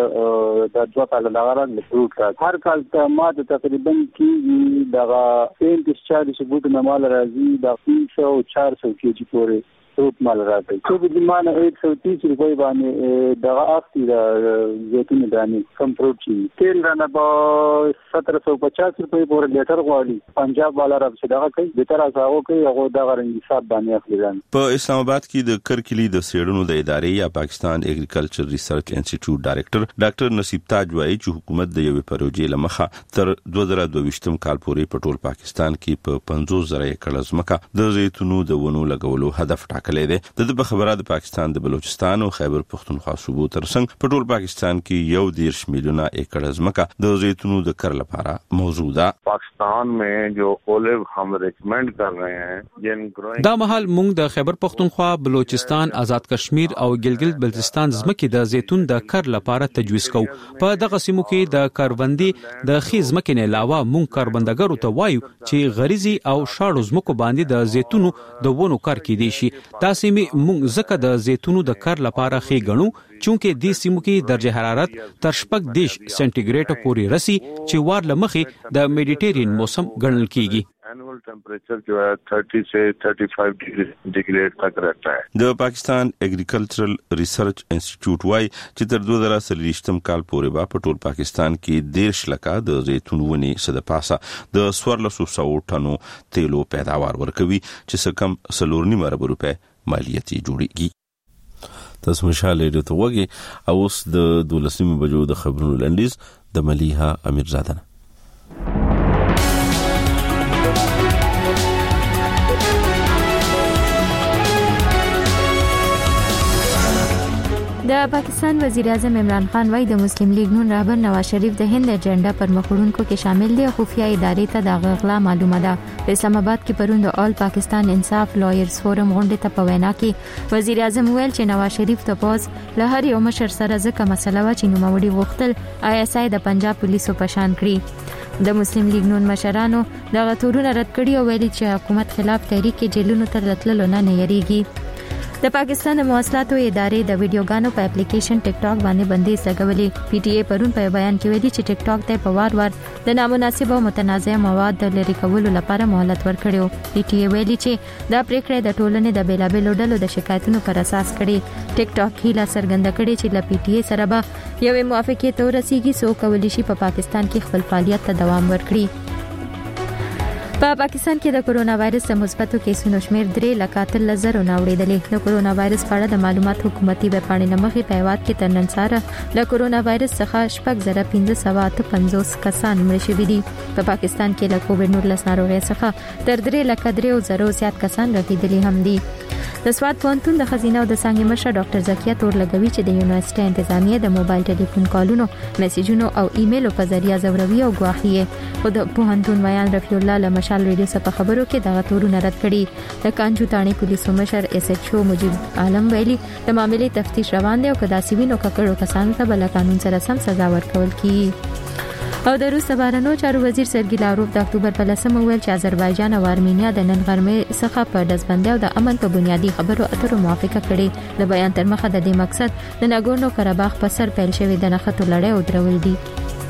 دوه کال لغړ له فروټ هر کال ته ما تقریبا کې دغه پنځه چالیس بوټ مال راځي د تین سو چار سو کېجی پورې روپ مال راځي چې د زمانه एक सौ तीस روپۍ باندې دغه اختی د زیتون دانی کم فروټ شي تیل رانه په सत्रह सौ पचास روپۍ پورې لیټر غواړي. پنجاب والا رب صدقه کوي د تر اساو کوي هغه دغه رنګ حساب باندې اخلي. په اسلام آباد کې د کرکلی د سیړونو د ادارې یا پاکستان اګریکلچر ریسرچ انسټیټیوټ ډایریکټر ډاکټر نصیب تاج وایي چې حکومت د یوې پروژې لمخه تر دوه زره دوه کال پورې په ټول پاکستان کې په پنځوس زره ایکړ ځمکه د زیتونو د ونو لګولو هدف ټاکلی دی. د په خبره د پاکستان د بلوچستان او خیبر پښتونخوا صوبو ترڅنګ په ټول پاکستان کې یو دیرش میلیونه ایکړ ځمکه د زیتونو د کر لپاره موجود ده. پاکستان میں جو اولیو ہم ریکمینڈ کر رہے ہیں جن گروئنگ دا محل مونږ د خیبر پښتونخوا بلوچستان آزاد کشمیر او ګلګت بلتستان ځمکې د زیتون د کر لپاره تجویز کوو. په دغه سیمو کې د کاروندې د خې ځمکې نه علاوه مونږ کاروندګرو ته وایو چې غریزي او شاړو ځمکو باندې د زیتونو د ونو کار کیدی شي. دا سیمې مونږ ځکه د زیتونو د کار لپاره خې ګڼو چونکه دې سیمو کې درجه حرارت تر شپږ دیش سنټیګریډ پورې رسی چې وار لمخې د میډیټرین موسم ګڼل کیږي. اینول ټمپریچر جو ہے तीस سے पैंतीस ڈگری سینٹیگریڈ تک رہتا ہے. د پاکستان اګریکلچرل ریسرچ انسټیټیوټ وايي چې تر دوه زره څلوېښتم کال پورې به په ټول پاکستان کې دیرش لکه د زیتون ونې څه د پاسه د څوارلسو سوو ټنو تیلو پیداوار ورکوي چې څه کم څلور نیم ارب روپۍ مالیاتي جوړیږي. تاسو مشاله ډېر ته وګورئ او اوس د دولسمې بجو د خبرونو لنډیز د ملیحه امیرزاده. د پاکستان وزیر اعظم عمران خان وايي د مسلم لیگ نون رهبر نواز شریف د هند ایجنډا پر مخړونکو کې شامل دي. خفیه ادارې ته د غلا معلومه ده. په اسلام آباد کې پروند آل پاکستان انصاف لایرز فورم غونډه ته په وینا کې وزیر اعظم ویل چې نواز شریف ته پوز له هر یو مشر سره ځکه مسله وا چې نوموړي غوښتل آی اس آی د پنجاب پولیسو پشان کړی. د مسلم لیگ نون مشرانو دغه تورونه رد کړي او ویلي چې حکومت خلاف تحریک جیلونو ته راتللو نه نه یریږي. د پاکستان د مواصلاتو ادارې د ویډیوګانو په اپلیکیشن ټیک ټاک باندې بندیز لګولې. پی ټی ای پرون په بیان کې ویلي چې ټیک ټاک ته په وار وار د نامناسب او متنازع مواد د لری کولو لپاره مهلت ورکړو. پی ټی ای ویلي چې دا پریکړه د ټولنې د بیلابېلو ډلو د شکایتونو پر اساس کړي. ټیک ټاک هیله څرګنده کړې چې ل پی ټی ای سره به یوې موافقې ته ورسیږي څو کولی شي په پاکستان کې خپل فعالیت ته دوام ورکړي. په پاکستان کې د کرونا وایرس د مثبتو کیسونو شمېر درې لکه اتلس زره نه وړېدلې. د کرونا وایرس په اړه د معلومات حکومتي ویب پاڼې نه مخې په هیواد کې تر نن سره له کرونا وایرس څخه شپږ زره پنځه سوه اته پنځوس کسان مړه شوي دي. په پاکستان کې له کووډ نولس ناروغۍ څخه تر درې لکه درې زره زیات کسان رغېدلي هم دي. د سواد پوهنتون د خزینه او د څانګې مشر ډاکټر زکیه تور لګوي چې د یونیورسيټي انتظامیه د موبایل ټلیفون کالونو میسجونو او ایمیلو په ذریعہ زوروي او غواخي. خو د پوهنتون ویان رفیع الله له مشال ریډیو څخه خبرو کې دغه تورونه رد کړي. د کانجو تانی پولیسو مشر اس ایچ او مجيب عالم ویلي د معاملې تفتیش روان دی او کدا سیوینو ککړو کسانو ته بل قانون سره سم سزا ورکول کیږي. او د روس بهرنیو چارو وزیر سرګی لاروف د اکتوبر په لسمه ویل چې آذربایجان او ارمینیا د نن غرمې څخه په دزبندۍ او د امن په بنیادی خبرو اترو موافقه کړې. د بیان تر مخه د دې مقصد د ناګورنو قرهباغ په سر پیل شوی د نښتو لړۍ او درول دي.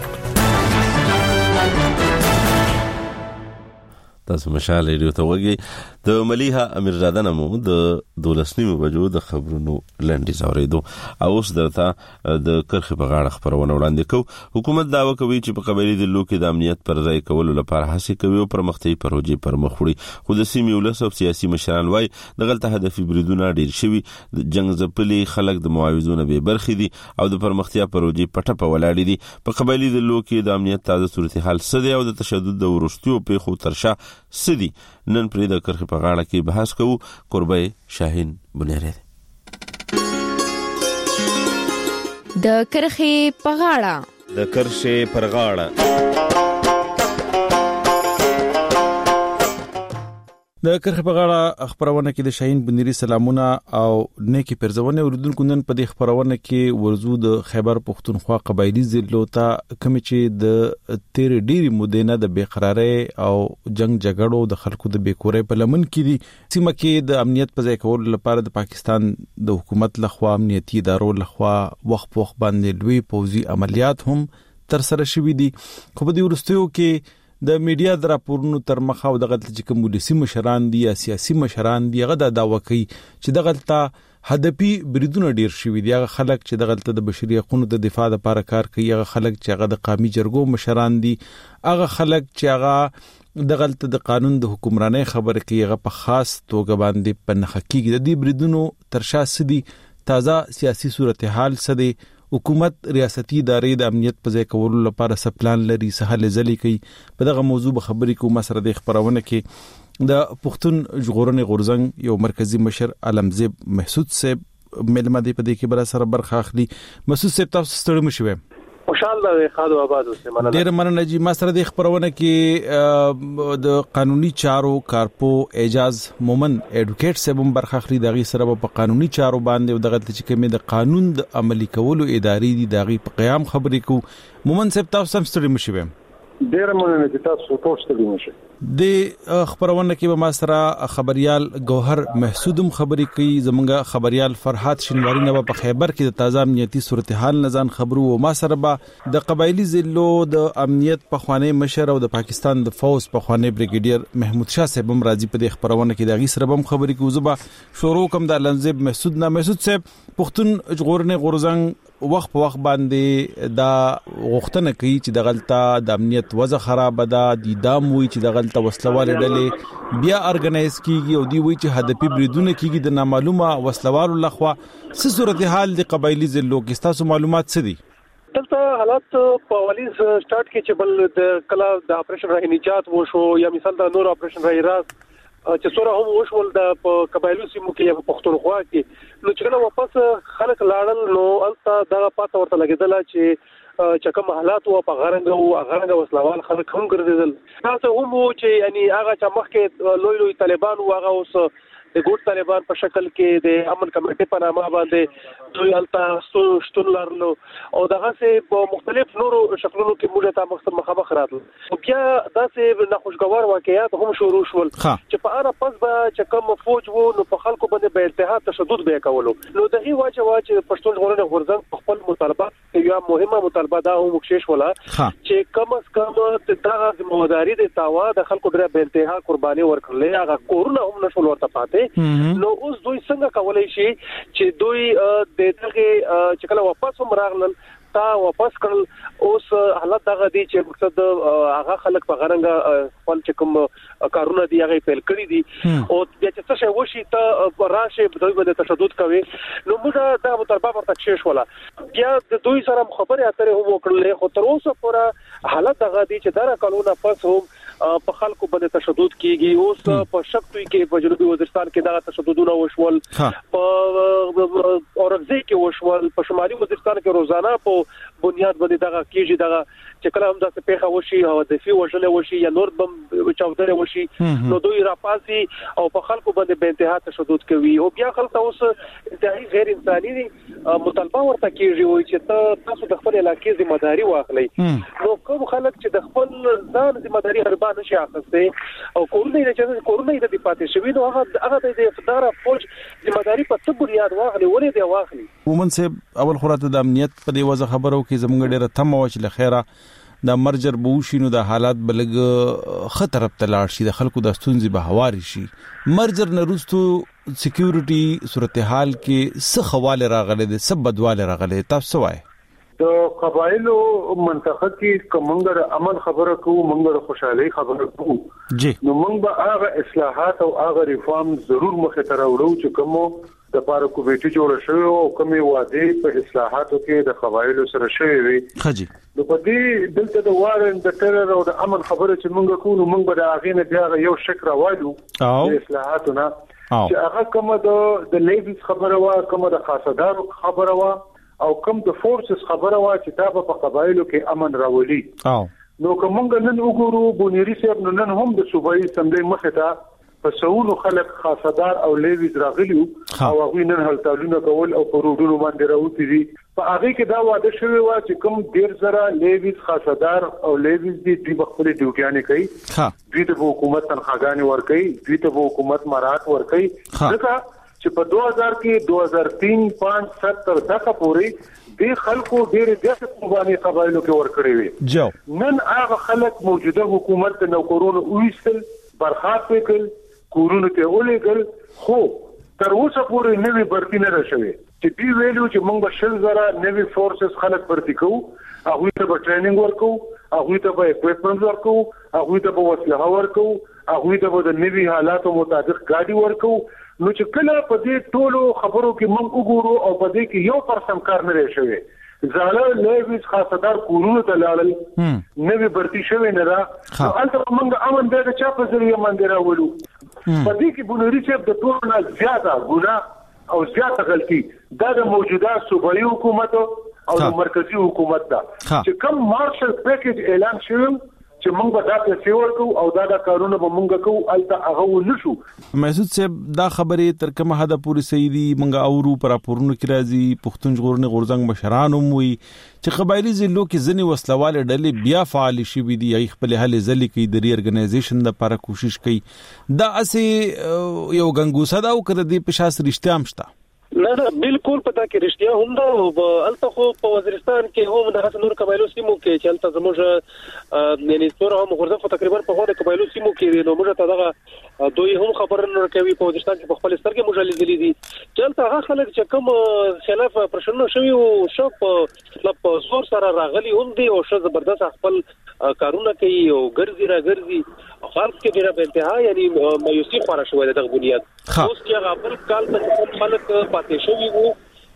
تاسو مشال ریډیو ته وګورئ. د ملیحه امیرزاده نمو د دولسنیمو بجو د خبرونو لنډیز اوریدو او اوس درته د کرخه په غاړه خبرونه وړاندې کوو. حکومت دعوه کوي چې په قبایلی دلو کې د امنیت پر ځای کولو لپاره هڅې کوي او پرمختیايي پروژې پر مخ وړي. خو د سیمې ولس او سیاسي مشران وايي د غلطه هدفي بریدونه ډیر شوي، د جنگ ځپلي خلک د معاوضونو به برخې دي او د پرمختیا پروژې پټه په ولاړې دي. په قبایلی دلو کې د امنیت تازه صورتحال څه دی او د تشدد د ورستیو پیښو ترشا سدي نن پرې د کرخه په غاړه کې بحث کوو. قربای شاهین بنيره د کرخه په غاړه د کرخه پر غاړه د کرخه په غاړه خبرونه کې د شاهین بنيري سلامونه او نیکی پرځونه اوردونکو نن په دې خبرونه کې ورزو د خیبر پختونخوا قبایلی ضلعو ته کوم چې د تیر ډيري مودې نه د بیقراری او جنگ جګړو د خلکو د بیکورۍ په لمن کې دي. سیمه کې د امنیت په ځای کولو لپاره د پاکستان د حکومت لخوا امنیتي ادارو لخوا وخت وخت باندې لوی پوځي عملیات هم تر سره شوي دي. خو په دې ورستیو کې د میډیا د راپورونو تر مخه او دغه چې کوم ولسی مشران دي یا سیاسي مشران دي هغه د دعوه کوي چې دغه هدفي بریدونه ډیر شوي دي. هغه خلک چې دغه د بشري حقوقو د دفاع لپاره کار کوي، هغه خلک چې هغه د قومي جرګو مشران دي، هغه خلک چې هغه دغه د قانون د حکمرانۍ خبره کوي، هغه په خاص توګه باندې په نخکیږي. د دې بریدونو ترشا سدي تازه سیاسي صورتحال سدي حکومت ریاستي ادارې د امنیت په ځای کولو لپاره سپلان لري، سهل ځلې کوي. په دغه موضوع به خبرې کوو. مسره د خبرونه کې د پښتون ژغورنې غورځنګ یو مرکزی مشر علمزیب محسود صاحب ملما دی په دې کې بر سره برخه اخلي. محسود صاحب تاسو ستړي مشوي؟ خوشاله خادو آباد اوسه مننه. ډیر مننه جی. مسره د خبرونه کې د قانوني چارو کارپو اعجاز مومن اډوکیټ صاحب برخه اخلي. دغه سره په قانوني چارو باندې دغه چې کومه د قانون د عملي کولو ادارې دي دغه په قیام خبرې کو. مومن صاحب تاسو هم ستړي مشوي؟ ډیر مننه چې تاسو ټول ستړي مشئ. د خبرونه کې به ما سره خبريال گوهر محسودم خبرې کوي. زمونږ خبريال فرحات شنواری نه په خیبر کې د تازه امنیتي صورتحال نزان خبرو او ما سره به د قبایلی ضلعو د امنیت په خوانی مشر او د پاکستان د فوز په خوانی بریګیډیر محمود شاه صاحب هم راځي په دې خبرونه کې دغه سره هم خبرې کوي. زبا شروع کوم د لنزب محسود نه. محسود صاحب پښتون ژغورنې غورځنګ وخت په وخت باندې دا غوښتنه کوي چې د غلطه د امنیت وضع خراب ده، د دام وی چې د غلطه وسلواله ډلې بیا ارګنایز کیږي او دی وی چې هدفي بریدونه کیږي د نامعلومه وسلوالو لخوا. څه صورتحال د قبایلی ضلعو کې تاسو معلومات څه دي؟ دلته حالات په اولین سٹارټ کې چې بل د کلا د اپریشن راه نجات وو شو یا مثال د نور اپریشن راه راز چې سره هم وشول د قبایلو سیمو کې په پښتونخوا کې نو چې نو واپس خلک لاړل نو الته دا پاته ورته لګیدل چې چې کوم حالات او په غرنګ او غرنګ وسلوال خلک هم ګرځیدل تاسو هم چې یعنی هغه چې مخکې لوی لوی طالبان او هغه اوس د ګوت طالبان په شکل کې د امن کمیټې په نامه باندې دوی الته شتون لرلو او دغه سه په مختلف نورو شکلونو کې موږ ته مخ مخ راتل او بیا داسې ناخوشګوار واقعیات هم شروع شول چې په اړه پس به چې کوم فوج وو نو په خلکو باندې به التهاب تشدد به کولو نو دغه واچ واچ پښتون ژغورنه غورځنګ خپل مطالبات یو مهمه مطالبه دا هم مکشش ولا چې کم از کم دغه ذمہواری د تاوا د خلکو ډېر به التهاب قرباني ورکړلې هغه کورونه هم نشول ورته پاتې نو اوس دوی څنګه کولای شي چې دوی د دغه چې کله واپس هم راغلل تا واپس کړل اوس حالت دغه دي چې مقصد هغه خلک په غرنګ خپل چې کوم کارونه دی هغه پیل کړی دي او بیا چې څه وشي ته راشه دوی باندې تشدد کوي نو موږ دا مطالبه ورته شیش ولا بیا د دوی سره خبرې اترې هم وکړلې خو تر اوسه پورې حالت دغه دي چې دا قانون پس هم په خلکو باندې تشدد کیږي اوس په شکوي کې په جنوبي وزیرستان کې دا تشددونه وشول په اورغزي کې وشول په شمالي وزیرستان کې روزانه په بنیاد باندې دا کیږي دا چې کله هم د پیښه وشي او د فی وژنه وشي یا نور بم چاودنه وشي نو دوی راپاسي او په خلکو باندې به انتها تشدد کوي او بیا خلک اوس انتهایی غیر انساني مطالبه ورته کیږي چې تاسو د خپل علاقې ذمہ داری واخلئ نو کوم خلک چې د خپل ځان ذمہ داری هربا نشي اخیسته او کورونه چې کورونه د پاتې شوی نو هغه هغه د افدار فوج ذمہ داری په څه بنیاد واخلي ولې دی واخلي ومن سه اول خراته د امنیت په دی وځه خبرو کې زمونږ ډیره تم او چې لخيره د مرجر بوشینو د حالات بلګ خطر په لاړ شي د خلکو د ستونزې به هواري شي مرجر نرستو سکیورټي صورتحال کې څه خواله راغله د سب بدواله راغله تاسو وای د قبایلو منطقه کې کومنګر امن خبره کوو منګر خوشحالي خبره کوو جی نو موږ به هغه اصلاحات او هغه ریفارم ضرور مخه ته راوړو چې کوم د پاره کوټي جوړ شوی او کومي وعده په اصلاحاتو کې د قبایلو سره شوی وي خجی نو په دې دلته د وارن د ټرر او د امن خبره چې موږ کوو موږ به د اغینه بیا یو شکر وایو د اصلاحاتو نه چې هغه کوم د لیویز خبره وا کوم د خاصدار خبره وا او کوم د فورسز خبره وا چې تاسو په قبایلو کې امن راولي نو کومګ نن وګورو بونيري صاحب نن هم د صوبایي سملې مخه ته په سونو خلک خاصدار او لیویز راغلیو او هغه نن هلتالونه کول او پروډونو باندې راوتی دي په هغه کې دا واده شوی و چې کوم ډیر زره لیویز خاصدار او لیویز دي د خپل ډیوټیانې کوي دوی ته حکومت تنخواګانې ورکوي دوی ته حکومت مراد ورکوي ځکه چې په دوه هزار کې دوه هزار تین پانچ سات تر دغه پورې د خلکو ډېر ډېر قرباني قبایلو کې ورکړي وي جو نن هغه خلک موجوده حکومت ته نوکرونو وېستل برخاست وکړ کورونو ته ولېګل خو تر اوسه پورې نوې برتی نه راشوي چې دی ویلو چې موږ به شل زره نوې فورسز خلک برتی کوو هغه ته به ټریننګ ورکو هغه ته به اکوپمنټ ورکو هغه ته به وسله ورکو هغه ته به د نوې حالاتو مطابق ګاډي ورکو نو چې کله په دې ټولو خبرو کې موږ وګورو او په دې کې یو پرسم کار نه راشي زاله لیویز خاصدار کورونو ته لاړل نوې برتی شوی نه را نو انته موږ امن دغه چا په ذریعہ باندې راولو په دې کې بونوري چې د ټولو نه زیاته ګناه او زیاته غلطي دا د موجوده صوبایي حکومت او د مرکزی حکومت دا چې کوم مارشل پیکیج اعلان شوی چې موږ به دا څه ورکو او دا د کارونه به موږ کوو الته هغه ونشو محسود صاحب دا خبره تر کومه حد پورې صحیح دي موږ اورو پر راپورونو کې راځي پښتون ژغورنې غورځنګ مشران هم وي چې قبایلی ضلعو کې ځنی وسلواله ډلې بیا فعال شي وي دي خپل هلې ځلې کې د ری ارګنایزیشن لپاره کوشش کوي دا اسې یو غنګوسه دا او کړ دې په شاس رښتیا مشته نه نه بالکل پتا کې رښتیا هم دا الته خو په وزیرستان کې هم د حسن نور قبایلو سیمو کې چې الته زموږ یعنی تور هم غورځف تقریبا په هغه قبایلو سیمو کې نو موږ ته دغه دوی هم خبر نه کوي په وزیرستان کې په خپل سترګې موږ لیدلې دي چې الته هغه خلک چې کوم خلاف پرشنو شوی او شپ لپ زور سره راغلي هم دي او ش زبردست خپل کارونه کوي او ګرځي را ګرځي خلک کې ډیره په انتها یعنی مایوسی خورا شوی دغه بنیاد اوس چې هغه بل کال ته خلک پاتې شوی وو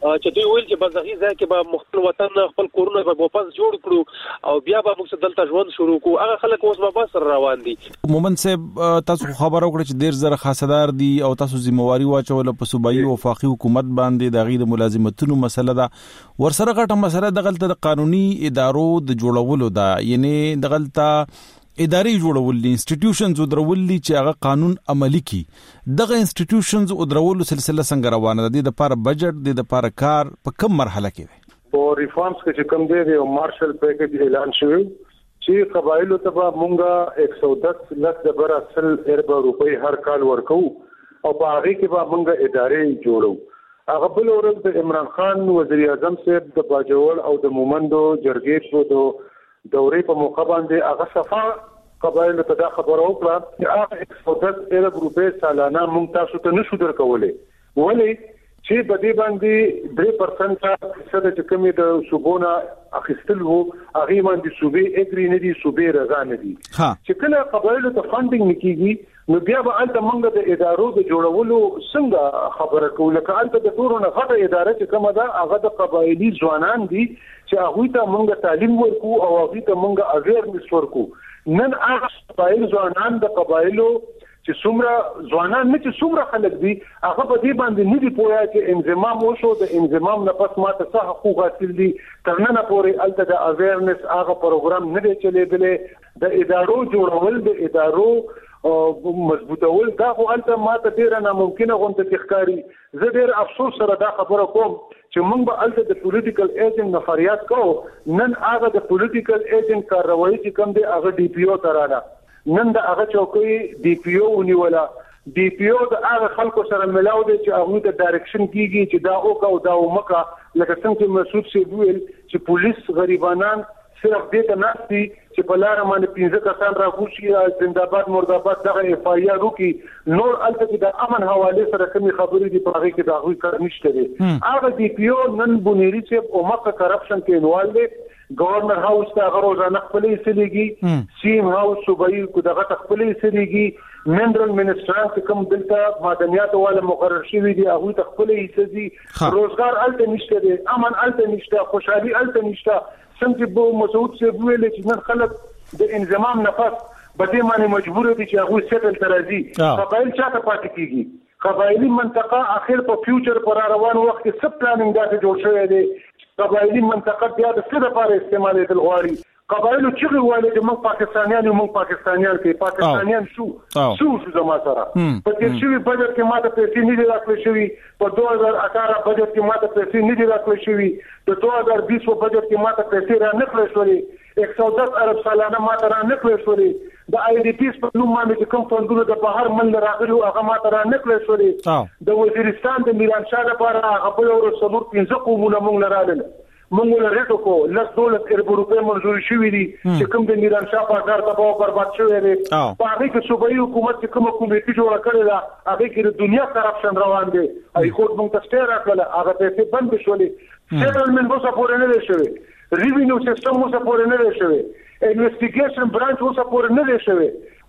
چې دوی ویل چې بزغي ځای کې به مختلف وطن خپل کورونه په واپس جوړ کړو او بیا به موږ دلته ژوند شروع کوو. هغه خلک اوس به بس روان دي. مومن صاحب تاسو خبرو کړی چې ډیر زره خاصدار دي او تاسو ذمہواری واچول په صوبایي او وفاقي حکومت باندې د غیر ملازمتونو مسله ده. ورسره غټه مسله د غلطه د قانوني ادارو د جوړولو ده، یعنی د غلطه اداري جوړول دي، انسټیټیوشنز او درول دي چې هغه قانون عملی کی. دغه انسټیټیوشنز او درولو سلسله څنګه روانه ده؟ د لپاره بجټ، د لپاره کار په کوم مرحله کې ده؟ په ریفارمز کې چې کوم دی د مارشل پیکیج اعلان شوی چې قبایلو ته به مونږه یک سو دس لک د بر اصل اربع روپۍ هر کال ورکو او په هغه کې به مونږه ادارې جوړو. هغه بل ورځ د عمران خان وزیر اعظم صاحب د باجوړ او د مومندو جرګې په دو دورې په موقع باندې هغه صفه قبایلو ته دا خبره وکړه چې هغه یک سو دس اربع روپۍ سالانه مونږ تاسو ته نشو درکولای، ولې چې په دې باندې درې پرسنټ څه د کمی د صوبونه اخیستل وو، هغه باندې صوبې اګری نه دي، صوبې رضا نه دي. چې کله قبایلو ته فاندینګ نکېږي نو بیا به الته موږ د ادارو د جوړولو څنګه خبره کوو؟ لکه الته د ټولو نه غټه اداره چې کومه ده هغه د قبایلي ځوانان دي چې هغوی ته موږ تعلیم ورکو او هغوی ته موږ اویرنس ورکو. نن هغه قبایل ځوانان د قبایلو چې څومره ځوانان نه چې څومره خلک دي هغه په دې باندې نه دي پوهه چې انضمام وشو، د انضمام نه پس ماته څه حقوق حاصل دي. تر نن پورې الته د اویرنس هغه پروګرام نه دی چلېدلی. د ادارو جوړول، د ادارو مضبوطول دا خو الته ماته ډیره ناممکنه غونډه ښکاري. زه ډیر افسوس سره دا خبره کوم چې موږ به الته د پولیټیکل ایجنټ نه فریاد کوو. نن هغه د پولیټیکل ایجنټ کاروایی چې کوم دی هغه ډي پی او ته راغله، نن د هغه چوکۍ ډي پی او ونیوله. ډي پی او د هغه خلکو سره ملاو دی چې هغوی ته ډایرکشن کیږي چې دا وکړه او دا ومکه. لکه څنګه چې مسعود صاحب ویل چې پولیس غریبانان صرف دې ته ناست دي چې په لاره باندې پنځه کسان راغوشي، زنده‌باد مرده‌باد دغه اف آی آر وکړي. نور الته چې د امن حوالې سره کومې خبرې دي په هغې کې د هغوی کار نشته دی. هغه ډي پی او نن بونیري صاحب عمقه کرپشن کې انوال دی. گورنر هاوس ته هغه روزانه خپلې ایستلېږي، سیم هاوس صوبایي کو دغه ته خپلې ایستلېږي، منرل منسټران چې کوم دلته معدنیاتو والا مقرر شوي دي هغوی ته خپلې ایستلي. روزګار الته نشته دی، امن الته نشته، خوشحالي الته نشته. څنګه چې مسعود صاحب ویل چې نن خلک د انضمام نفس په دې باندې مجبور دي چې هغوی سیټل ته راځي. قبایل چاته پاتې کېږي؟ قبایلي منطقه اخر په فیوچر پر روان وخت کې سب پلانینګ داسې جوړ شوی دی. قبایلي منطقه بیا د څه لپاره استعمالېدل غواړي؟ قبایلو چغې ویلې چې موږ پاکستانیان یو، موږ پاکستانیان کې پاکستانیان شو شو شو زما سره. په تېر شوي بجټ کې ماته پیسې نه دي راکړل شوي، په دو هزار اٹھارہ بجټ کې ماته پیسې نه دي راکړل شوي، د دو هزار بیس بجټ کې ماته پیسې را نه کړل شوې، یک سو دس ارب سالانه ماته را نه کړل شوې. د آی ډي پیس په نوم باندې چې کوم فندونه د بهر مل راغلي هغه ماته را نه کړل شوې. د وزیرستان د میرانشاه لپاره هغه بل ورځ څلور پنځه قومونه موږ نه راغلل. موږ له ریټو کو لس دولس اربع روپۍ منظور شوي دي چې کوم د میرانشاه بازار تباہ او برباد شوی دی. په هغې کې صوبایي حکومت چې کومه کمیټي جوړه کړې ده هغې کې د دنیا کرپشن روان دی. هایکورټ موږ ته سټې راکړله، هغه پیسې بندې شولې. سیټلمنټ اوسه پورې نه دی شوی، ریوینیو سیسټم اوسه پورې نه دی شوی، انویسټیګیشن برانچ اوسه پورې نه دی شوی،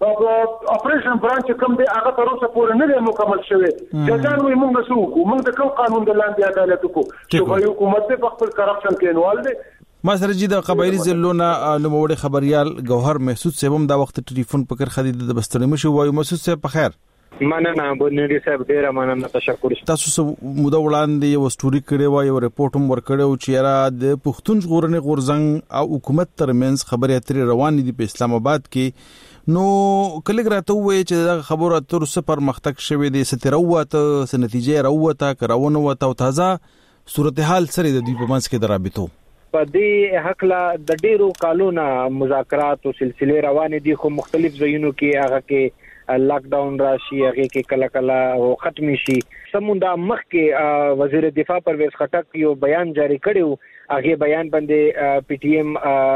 اپریشن برانچ کوم دی هغه تر اوسه پورې نه دی مکمل شوی. جزان وي موږ څه وکړو؟ موږ د کوم قانون د لاندې عدالت وکړو؟ صوبایي حکومت په خپل کرپشن کې انوال دی. ما سره جی د قبایلی ضلعونو نوموړي خبريال گوهر محسود صاحب هم دا وخت ټلیفون پکر خدي د بسترمه شو. وایو محسود صاحب په خیر؟ مننه بونری صاحب، ډیره مننه، تشکر. تاسو سم مودا وړاندې یو سټوري کړی و، یو ریپورت هم ورکړو چې را د پښتون ژغورنې غورځنګ او حکومت ترمنځ خبرې اترې روان دي په اسلام آباد کې. نو کله راته وې چې دا خبره اتر څه پرمختګ شوه دي، ستروته څه نتیجې راوته کراونه وته او تازه صورتحال سره د دې په منځ کې درابطو په دې حق لا د ډیرو کالونو مذاکرات او سلسله روان دي، خو مختلف ځایونو کې هغه کې لاک ډاون راشي، هغه کې کله کله او ختمي شي. سموندا مخ کې وزیر دفاع پرویز خټک یو بیان جاری کړو، هغه بیان باندې پی ټی ایم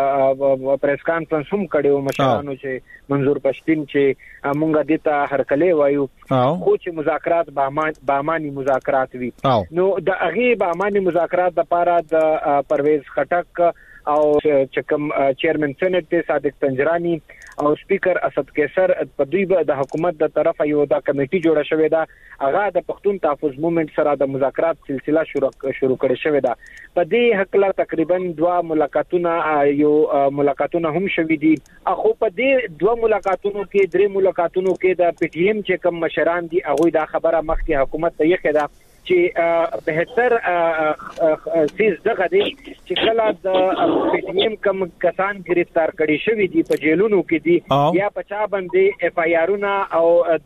پریس کانفرنس هم کړو، مشرانو چې منظور پښتين چې مونږه دته هرکلې وایو، خو چې مذاکرات به اماني مذاکرات وي. نو د هغه به اماني مذاکرات لپاره د پرویز خټک او چې کوم چیرمن سېنات صادق پنجرانی او سپیکر اسد کیسر په دوی به د حکومت د طرفه یو د کمیټي جوړه شوې ده هغه د پښتون تحفظ موومېنټ سره د مذاکرات سلسله شروع شروع کړې شوې ده په دې حق لا تقریبا دوه ملاقاتونه یو ملاقاتونه هم شوې دي اخو په دې دوه ملاقاتونو کې درې ملاقاتونو کې د پی ټی ایم چې کوم مشران دي هغه دا خبره مخکې حکومت ته یې خدا چې بهتر سیز دغه دي چې کله د پی ټی ایم کوم کسان گرفتار کړي شوی دي په جیلونو کې دي یا په چا باندې اف آی آرونه او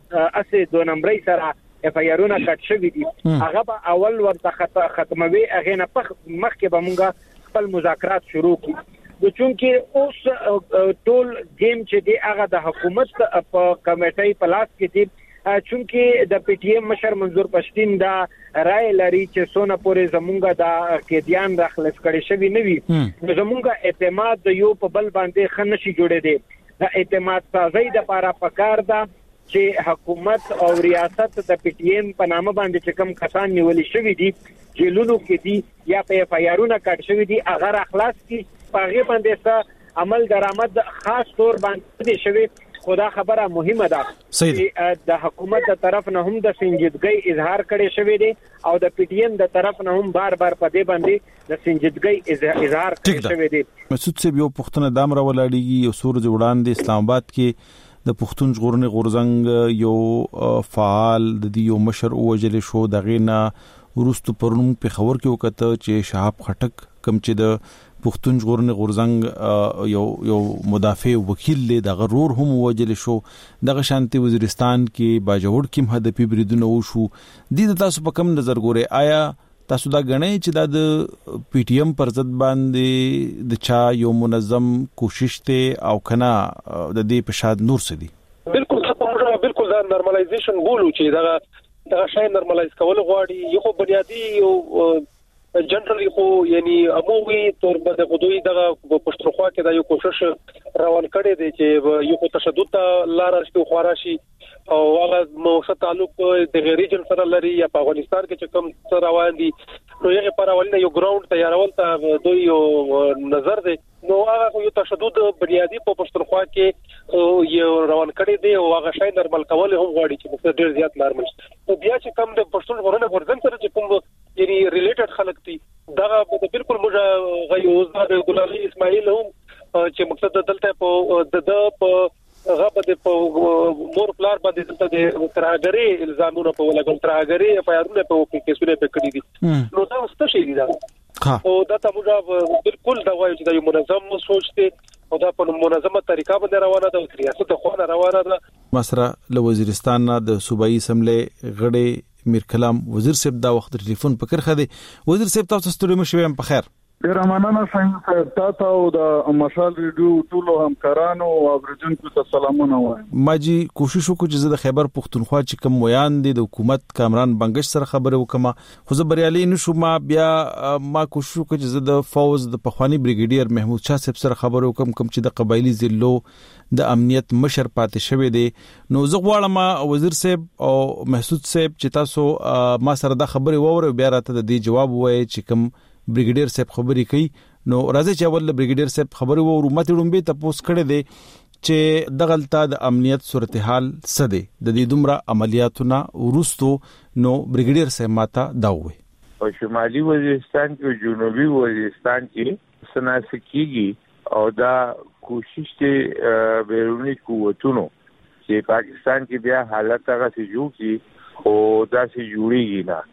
اسې دوه نمبرې سره اف آی آرونه کټ شوی دي هغه به اول ورته ختموي هغه نه مخکې به مونږه خپل مذاکرات شروع کړو د چونکه اوس ټول گیم چې دی هغه د حکومت په کمیټې په لاس کې دی چونکه د پی ټی ایم مشر منظور پښتين دا رائے لري چې سونه پورې زمونږه د کېدیان راخلص کړي شوی نه وي زمونږه اعتماد د یو په بل باندې خنشي جوړې دي د اعتماد سازي د لپاره پکار ده چې حکومت او ریاست د پی ټی ایم په نامه باندې چې کوم کسان نیول شوی دي جیلونو کې دي یا په اف آی آرونه کټ شوی دي هغه اخلاص کی پاغه باندې څه عمل درآمد خاص طور باندې شوی خدا خبره مهمه ده چې د حکومت د طرف نه هم د سنجیدګۍ اظهار کړي شوی دی او د پی ټی ایم د طرف نه هم بار بار په دې باندې د سنجیدګۍ اظهار کړي شوی دی مسعود صاحب یو پښتنه دام را ولاړیږي یو سورج وړاندې اسلام آباد کې د پښتون ژغورنې غورزنګ یو فعال د دې یو مشر اوجل شو دغه نه ورستو پرونم په خبر کې وکړه چې شهاب خټک کم چې د پښتون ژغورنې غورزنګ یو یو مدافع وکیل له د غرور هم وجل شو دغه شانتي وزیرستان کې باجوړ کې هدفي بریدونه وشو د تاسو په کم نظر ګوري آیا تاسو دا غنئ چې د پی ټی ایم پر ضد باندې د چا یو منظم کوشش ته او کنا د دې په شاد نور سدي بالکل دا بالکل دا نارملایزیشن بولو چې دا دا شای نارملایز کول غواړي یو بنیادی یو جنرالي خو یعنی عمومي تور باندې خودوی دغه پښتونخوا کې دا یو کوشش روان کړي دی چې یو تشدد لار شي خو راشي او هغه موثق تعلق د ریجن سره لري یا په افغانستان کې چې کوم څه روان دي نو یې پر اولنه یو ګراوند تیارول ته دوی یو نظر دی نو هغه یو تشدد بنیادی په پښتونخوا کې یو روان کړي دی او هغه شای نورمال کول هم غواړي چې په ډیر زیات نورمال او بیا چې کوم د پښتون ورونه ورزن سره چې کوم یعنی ریلیټډ خلک دي دا بالکل موږ غيوز د ګلالي اسماعیل هم چې مقصد دلته په د په هغه د مور پلار باندې د ترهګری الزامونه په ولګل ترهګری پیارونه په کیسونه په کړی دي نو دا ست شي دي دا او دا ته موږ بالکل دا وایو چې دا یو منظم سوچ دی او دا په منظمه طریقه باندې روانه ده ریاست خو نه روانه ده مسره له وزیرستان د صوبایي اسمبلی غړي میر کلام وزیر صاحب دا وخت ټلیفون پکړ خدي وزیر صاحب تاسو ستوري مشوي په خیر ډیر مننه څنګه تاسو او د مشال ریډیو ټول همکارانو او اوریدونکو ته سلامونه وایم ما جی کوشش وکړم چې د خیبر پښتونخوا چې کوم ویان دي د حکومت کامران بنگش سره خبره وکم خو زه بریالي نشم ما بیا ما کوشش وکړم چې د فوز د پخوانی بریګیډیر محمود شاه صاحب سره خبره وکم کوم چې د قبایلی ضلعو د امنیت مشر پاتې شوی دی نو زه غواړم وزیر صاحب او محسود صاحب چې تاسو ما سره د خبره ووره بیا راته د دې جواب وایي چې کوم بریګیډیر صاحب خبرې کوي نو راځي چې اول بریګیډیر صاحب خبرې وو مته ډومبه تاسو کړه دي چې دغلطه د امنیت صورتحال سده د دې دومره عملیاتونه ورستو نو بریګیډیر صاحب ماته دا وي او شمالي وزیرستان کې جنوبي وزیرستان کې سناسکیږي او دا کوشش ته بیرونی قوتونو چې پاکستان کې بیا حالت هغه سي جوړ کی او دا سي جوړیږي نه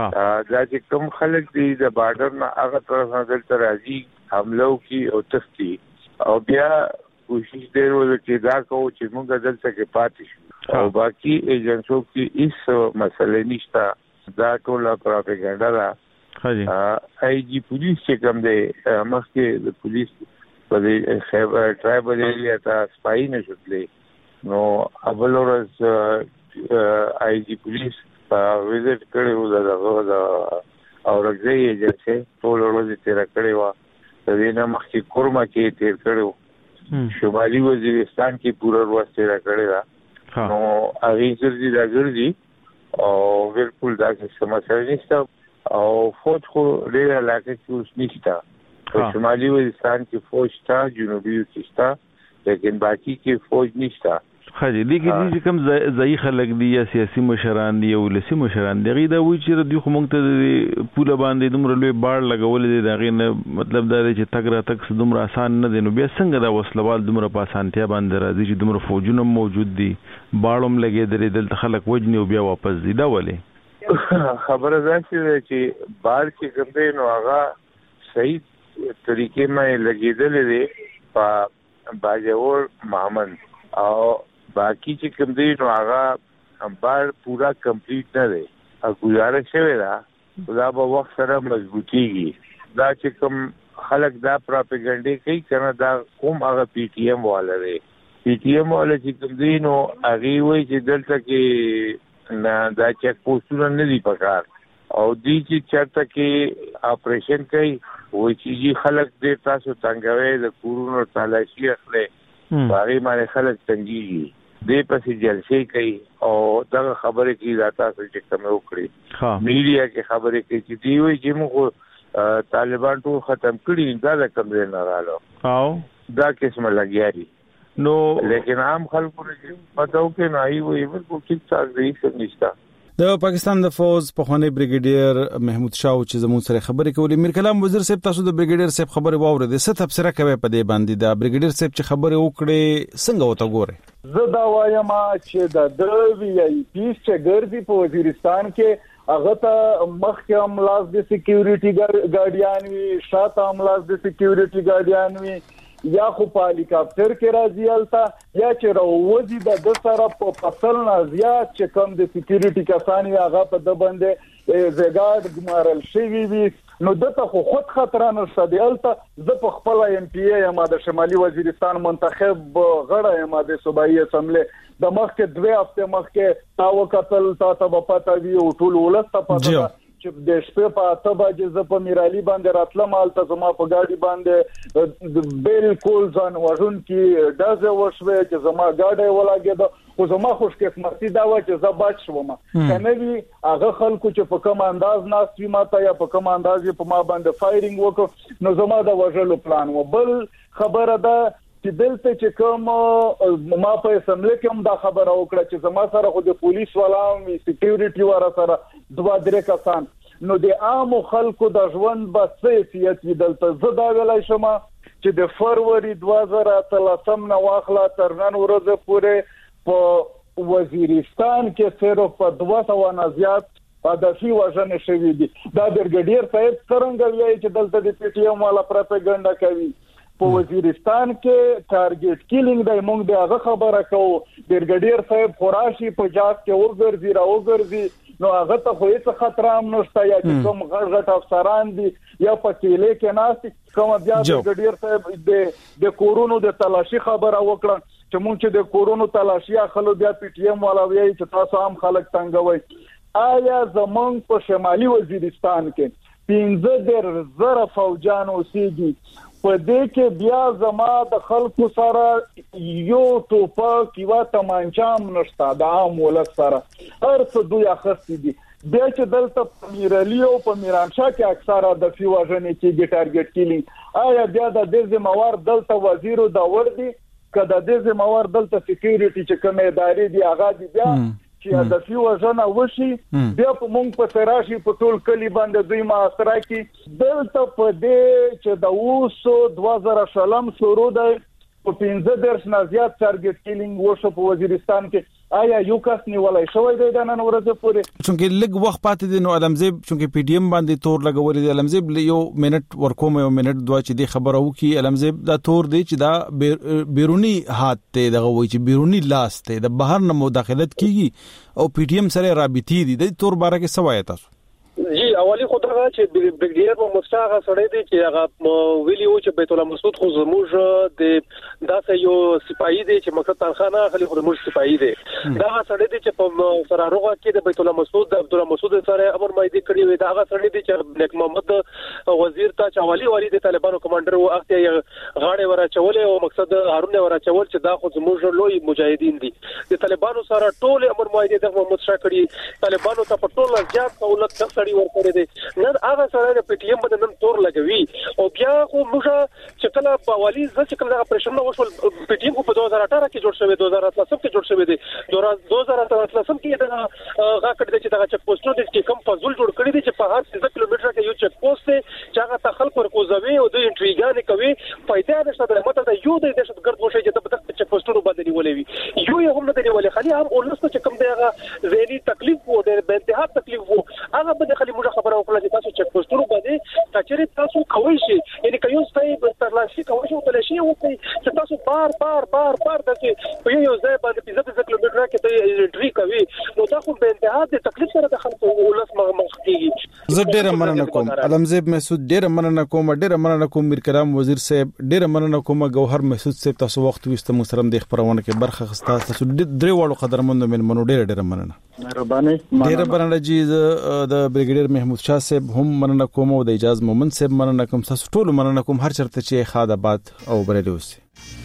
دا چې کوم خلک دي د بارډر نه هغه طرف نه دلته راځي حملو کی او تختی او بیا کوشش دی چې دا کوو چې موږ دلته کې پاتې شو او باقي ایجنسو کې هیڅ مسله نشته دا ټول پروپاګاندا ده آی جی پولیس چې کوم دی مخکې د پولیس په خیبر ټرایبل ایریا ته سپای نه شوتلې نو اول ورځ آی جی پولیس وزټ کړو دا دا او راځي چې ټول ورځ تیر کړو د دې نه مخکې کورما کې تیر کړو شمالي وزیرستان کې پورا ورځ تیر کړو نو هغه ځرځي دا ځرځي او بالکل دا څه مسله نشته او فوج خو ډیر علاقه کې اوس نشته شمالي وزیرستان کې فوج تا جنوبي کې شته لیکن باقی کې فوج نشته. خاجي لیکي دي کوم ځای خلک دي یا سیاسي مشران دي او لسی مشران دي غي دا وی چې دوی خو مونږ ته پوله باندې دومره لوی باړ لګول دي دا غي مطلب دا دی چې تګ را تک دومره آسان نه دي نو بیا څنګه دا وسلوال دومره په اسانتیا باندې راځي چې دومره فوجونه موجود دي باړم لګي درې دلته خلک وجني او بیا واپس دي دا ولې خبره ده چې باړ چې کوم دی نو هغه صحیح طریقې مې لګیدل دي په باجوړ محمد او باقی چې کوم دی نو هغه بار پورا کمپلیټ نه دی او گزارش شوی دا دا په وخت سره مضبوطیږي دا چې کوم خلک دا پروپاګاندا کوي کنه دا کوم هغه پی ټی ایم والا دی پی ټی ایم والا چې کوم دی نو هغه وایي چې دلته کې نه دا چک پوسټونه نه دی پکار او دی چې چرته کې اپریشن کوي وایي چې خلک دې تاسو څنګه د کورونو تلاشي اخلي باغی باندې خلک تنګيږي دې پسې جلسې کوي او دا خبره کوي راته چې کوم وکړي میډیا کې خبره کوي چې دی وایي چې موږ طالبان ټول ختم کړي دا کوم نه رالو او دا قسمه لګیاري نو لیکن عام خلکو نه پتاو کې نه وي وي بالکل ټیک ټاک دی څه نشته. د پاکستان د فوز په خوانی بریګیډیر محمود شاه چې زموږ سره خبرې کولې میر کلام وزیر صاحب تاسو د بریګیډیر صاحب خبره واورېده څه تفسیر کوي په دې باندې د بریګیډیر صاحب چې خبره وکړي څنګه وته ګوره زه دا وایم چې د د وی آی پی چې ګرځي په وزیرستان کې هغه ته مخکې هم لاس د سکیورټي ګارډیان وی شاته هم لاس د سکیورټي ګارډیان وی یا خو په هلیکاپټر کې راځي الته یا چې راوځي د د سره په فصل نه زیات چې کم د سکیورټي کسان یې هغه په د باندې زګاډ ګمارل شوی وي نو دته خو خود خطر نه شته الته زه په خپل ایم پی ای یم د شمالي وزیرستان منتخب غړی یم د صوبایي اسمبلی د مخکې دوه هفته مخکې تاو قتل تا ته پتا وی او ټول ولسته پتا چې د شپې په اته بجې ز په میرالي باندې راتلم الته زما په گاډي باندې بالکل ځان وژن کی دازه وشوي چې زما گاډي ولاګید خو زما خوش قسمتي دا و چې ز بچ شوم کنه وی هغه خلکو چې په کوم انداز ناس وی ماته یا په کوم انداز په ما باندې فایرینګ وکړ نو زما د وژلو پلان و بل خبره ده چې دلته چې کوم ما په اسمبلی کې هم دا خبره وکړه چې زما سره خو د پولیس ولام سکیورټي واره سره دوه درې کسان نو د عام خلکو د ژوند بس سیاست دلته زدا ویلای شم چې د فروری دوه هزار اتلسم نو واخلا تر نن ورځې پورې په وزیرستان کې صرف په دوه سوه نه زیات هدفي وژنې شوې دي دا برګډیر صاحب څنګه وایي چې دلته د پی ټی ایم والا پروپاګاندا کوي په وزیرستان کې ټارګټ کیلینګ د موږ د هغه خبره کوو برګډیر صاحب خوراشي په جات کې وګرځي را وګرځي نو هغه ته خو هیڅ خطر هم نشته یا چې کوم غړ غټ افسران دي یا په کېلې کې ناست کوم بیا برګډیر صاحب د د کورونو د تلاشي خبره وکړه چې موږ چې د کورونو تلاشي اخلو بیا پی ټی ایم والا وایي چې تاسو هم خلک تنګوي آیا زمونږ په شمالي وزیرستان کې پنځه در زره فوجان اوسېږي په دې کې بیا زما د خلکو سره یو ټوپک یو تمانچام نشته د عام ولس سره هر څه دوی اخستي دي بیا چې دلته په میرالي او په میرانشاه کې اکثره د فی وژنې کې ټارګټ کیلینګ آیا بیا د دې زموار دلته وزیر دا ور دي کله د دې زموار دلته سکیورټي چې کومه ادارې دي هغه دي بیا چې د فی وژنه وشي بیا په مونږ په تراشي په ټول کلی باندې دوی معاصره کې دلته په دې چې د اوسو دوه زره شلم شروع ده په پنځه درش نه زیات ټارګټ کیلینګ وشو په وزیرستان کې آیا یو کس نیولای شوی دی د نن ورځې پورې چونکې لږ وخت پاتې دی نو علمزیب چونکې پی ډی ایم باندې تور لګولې دی علمزیب یو منټ ورکوم یو منټ دوه چې دی خبره وکي علمزیب دا تور دی چې دا بیرونی هات ته دغه وای چې بیرونی لاس ته د بهر نه مداخلت کیږي او پی ټی ایم سره رابطي دي د تور باره کې سوای تاسو جی اولی خو دا چې بریګیډیر په مستاغه سره دی چې هغه ویلیو چې بیت الله مسعود خو زموږ د داسې یو سپایي دی چې مقصد تنخانه خلی خو زموږ سپایي دی دا سره دی چې په سراروغه کې د بیت الله مسعود د عبد الله مسعود سره امر مایدی کړی وي دا هغه سره دی چې نیک محمد وزیر ته چاوالي والی د طالبانو کمانډر و وخت یې غاړه ورا چولې او مقصد هارون ورا چول چې دا خو زموږ لوی مجاهدین دي د طالبانو سره ټول امر مایدی د محمد شاه کړی طالبانو ته په ټول ځات سہولت سړي ورکړي دي نن هغه سره د پی ټی ایم باندې نن تور لګوي او بیا خو موږ چې کله په والی ځکه کوم دا پرېشن نو وشول پی ټی ایم په دوه هزار اته کې جوړ شوی دوه هزار اتلس کې جوړ شوی دی دوه هزار اتلس کې دا هغه کړی چې دا چک پوسټونو د کوم فضل جوړ کړی دی چې په هر څه کیلومتر کې یو چک پوسټ دی چې هغه تخل پر کوزوي او د انټریګان کوي پیدا نشته د ماته د یو د دهشتګرد وشي چې په دغه چک پوسټونو باندې ولې وي یو یو هم نه دی ولې خالي هم ولست چې کوم دی هغه زېنی تکلیف وو د انتها تکلیف وو هغه به خالي موږ خبره وکړه چې تاسو چک پوسټونو باندې کچري تاسو کوي شي یعنی کوي ستای ترلاسي کوي شو تل شي وو چې تاسو بار بار بار بار دغه په یو ځای باندې پنځه پنځه کیلومتر کې ته انټری کوي نو دا خو به انتها د تکلیف سره د خلکو ولس مخ کیږي زه ډېر مننه کوم علمزیب مسعود ډېر مننه کوم ډېر مننه کوم میر کرام وزیر صاحب ډېر مننه کوم ګوهر مسعود صاحب تاسو وخت وست محترم د خبرونه کې برخه خسته تاسو درې وړو قدرمنو ملمنو ډېر ډېر مننه مهرباني ډېر مننه جی د بریګیډیر محمود شاه صاحب هم مننه کوم او د اجازه مومن صاحب مننه کوم تاسو ټول مننه کوم هر چرته چې خاد آباد او بریلی اوسئ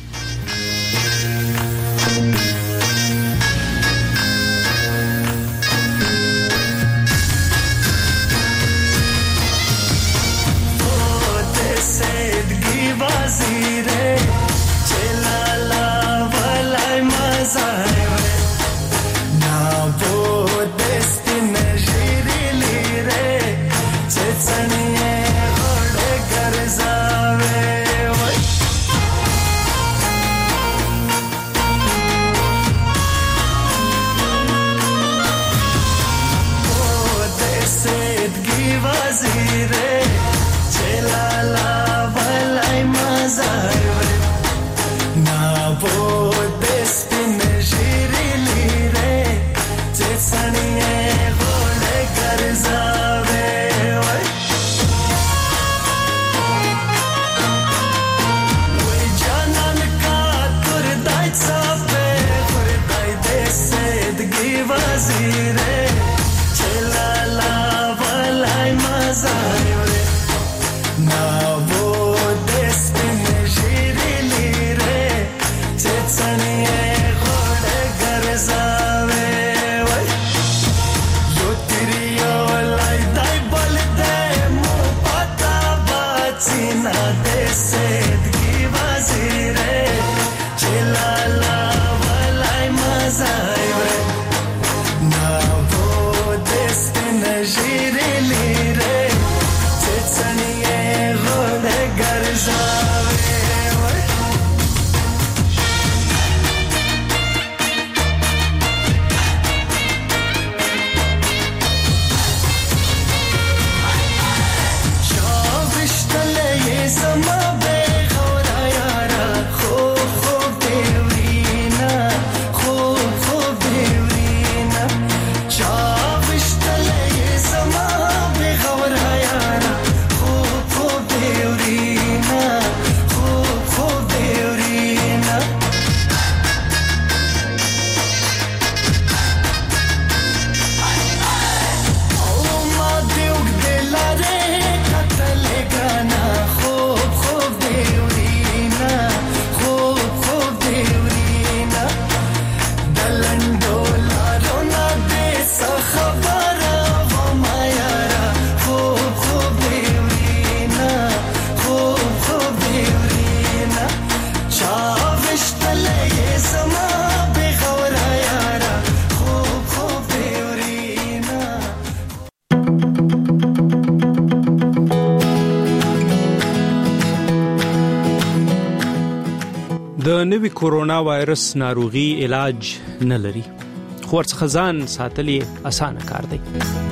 د نوي کورونا وایرس ناروغي علاج نه لري خو ورڅخه ځان ساتل اسانه کار دی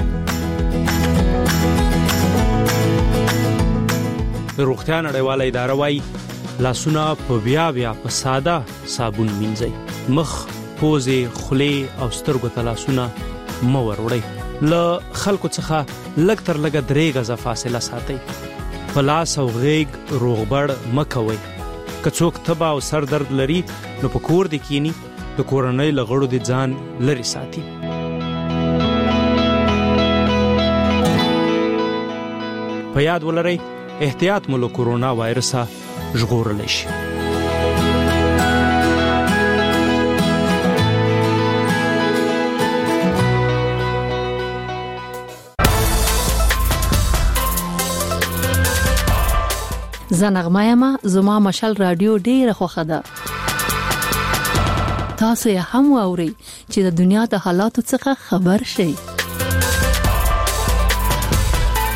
روغتیا نړیواله اداره وايي لاسونه په بیا بیا په ساده صابون مینځئ مخ پوزې خولې او سترګو ته لاسونه مه وروړئ له خلکو څخه لږ تر لږه درې غزه فاصله ساتئ په لاس او غېږ روغبړ مه کوئ که څوک تبه او سر درد لري نو په کور دې کینی د کورنۍ له غړو دې ځان لرې ساتي په یاد ولرئ احتیاط مو له کورونا وایرسه ژغورلی شي زنغمایما زما مشال رادیو ډیره خوخه ده. تاسو یې هم واورئ چې د دنیا د حالاتو څخه خبر شئ.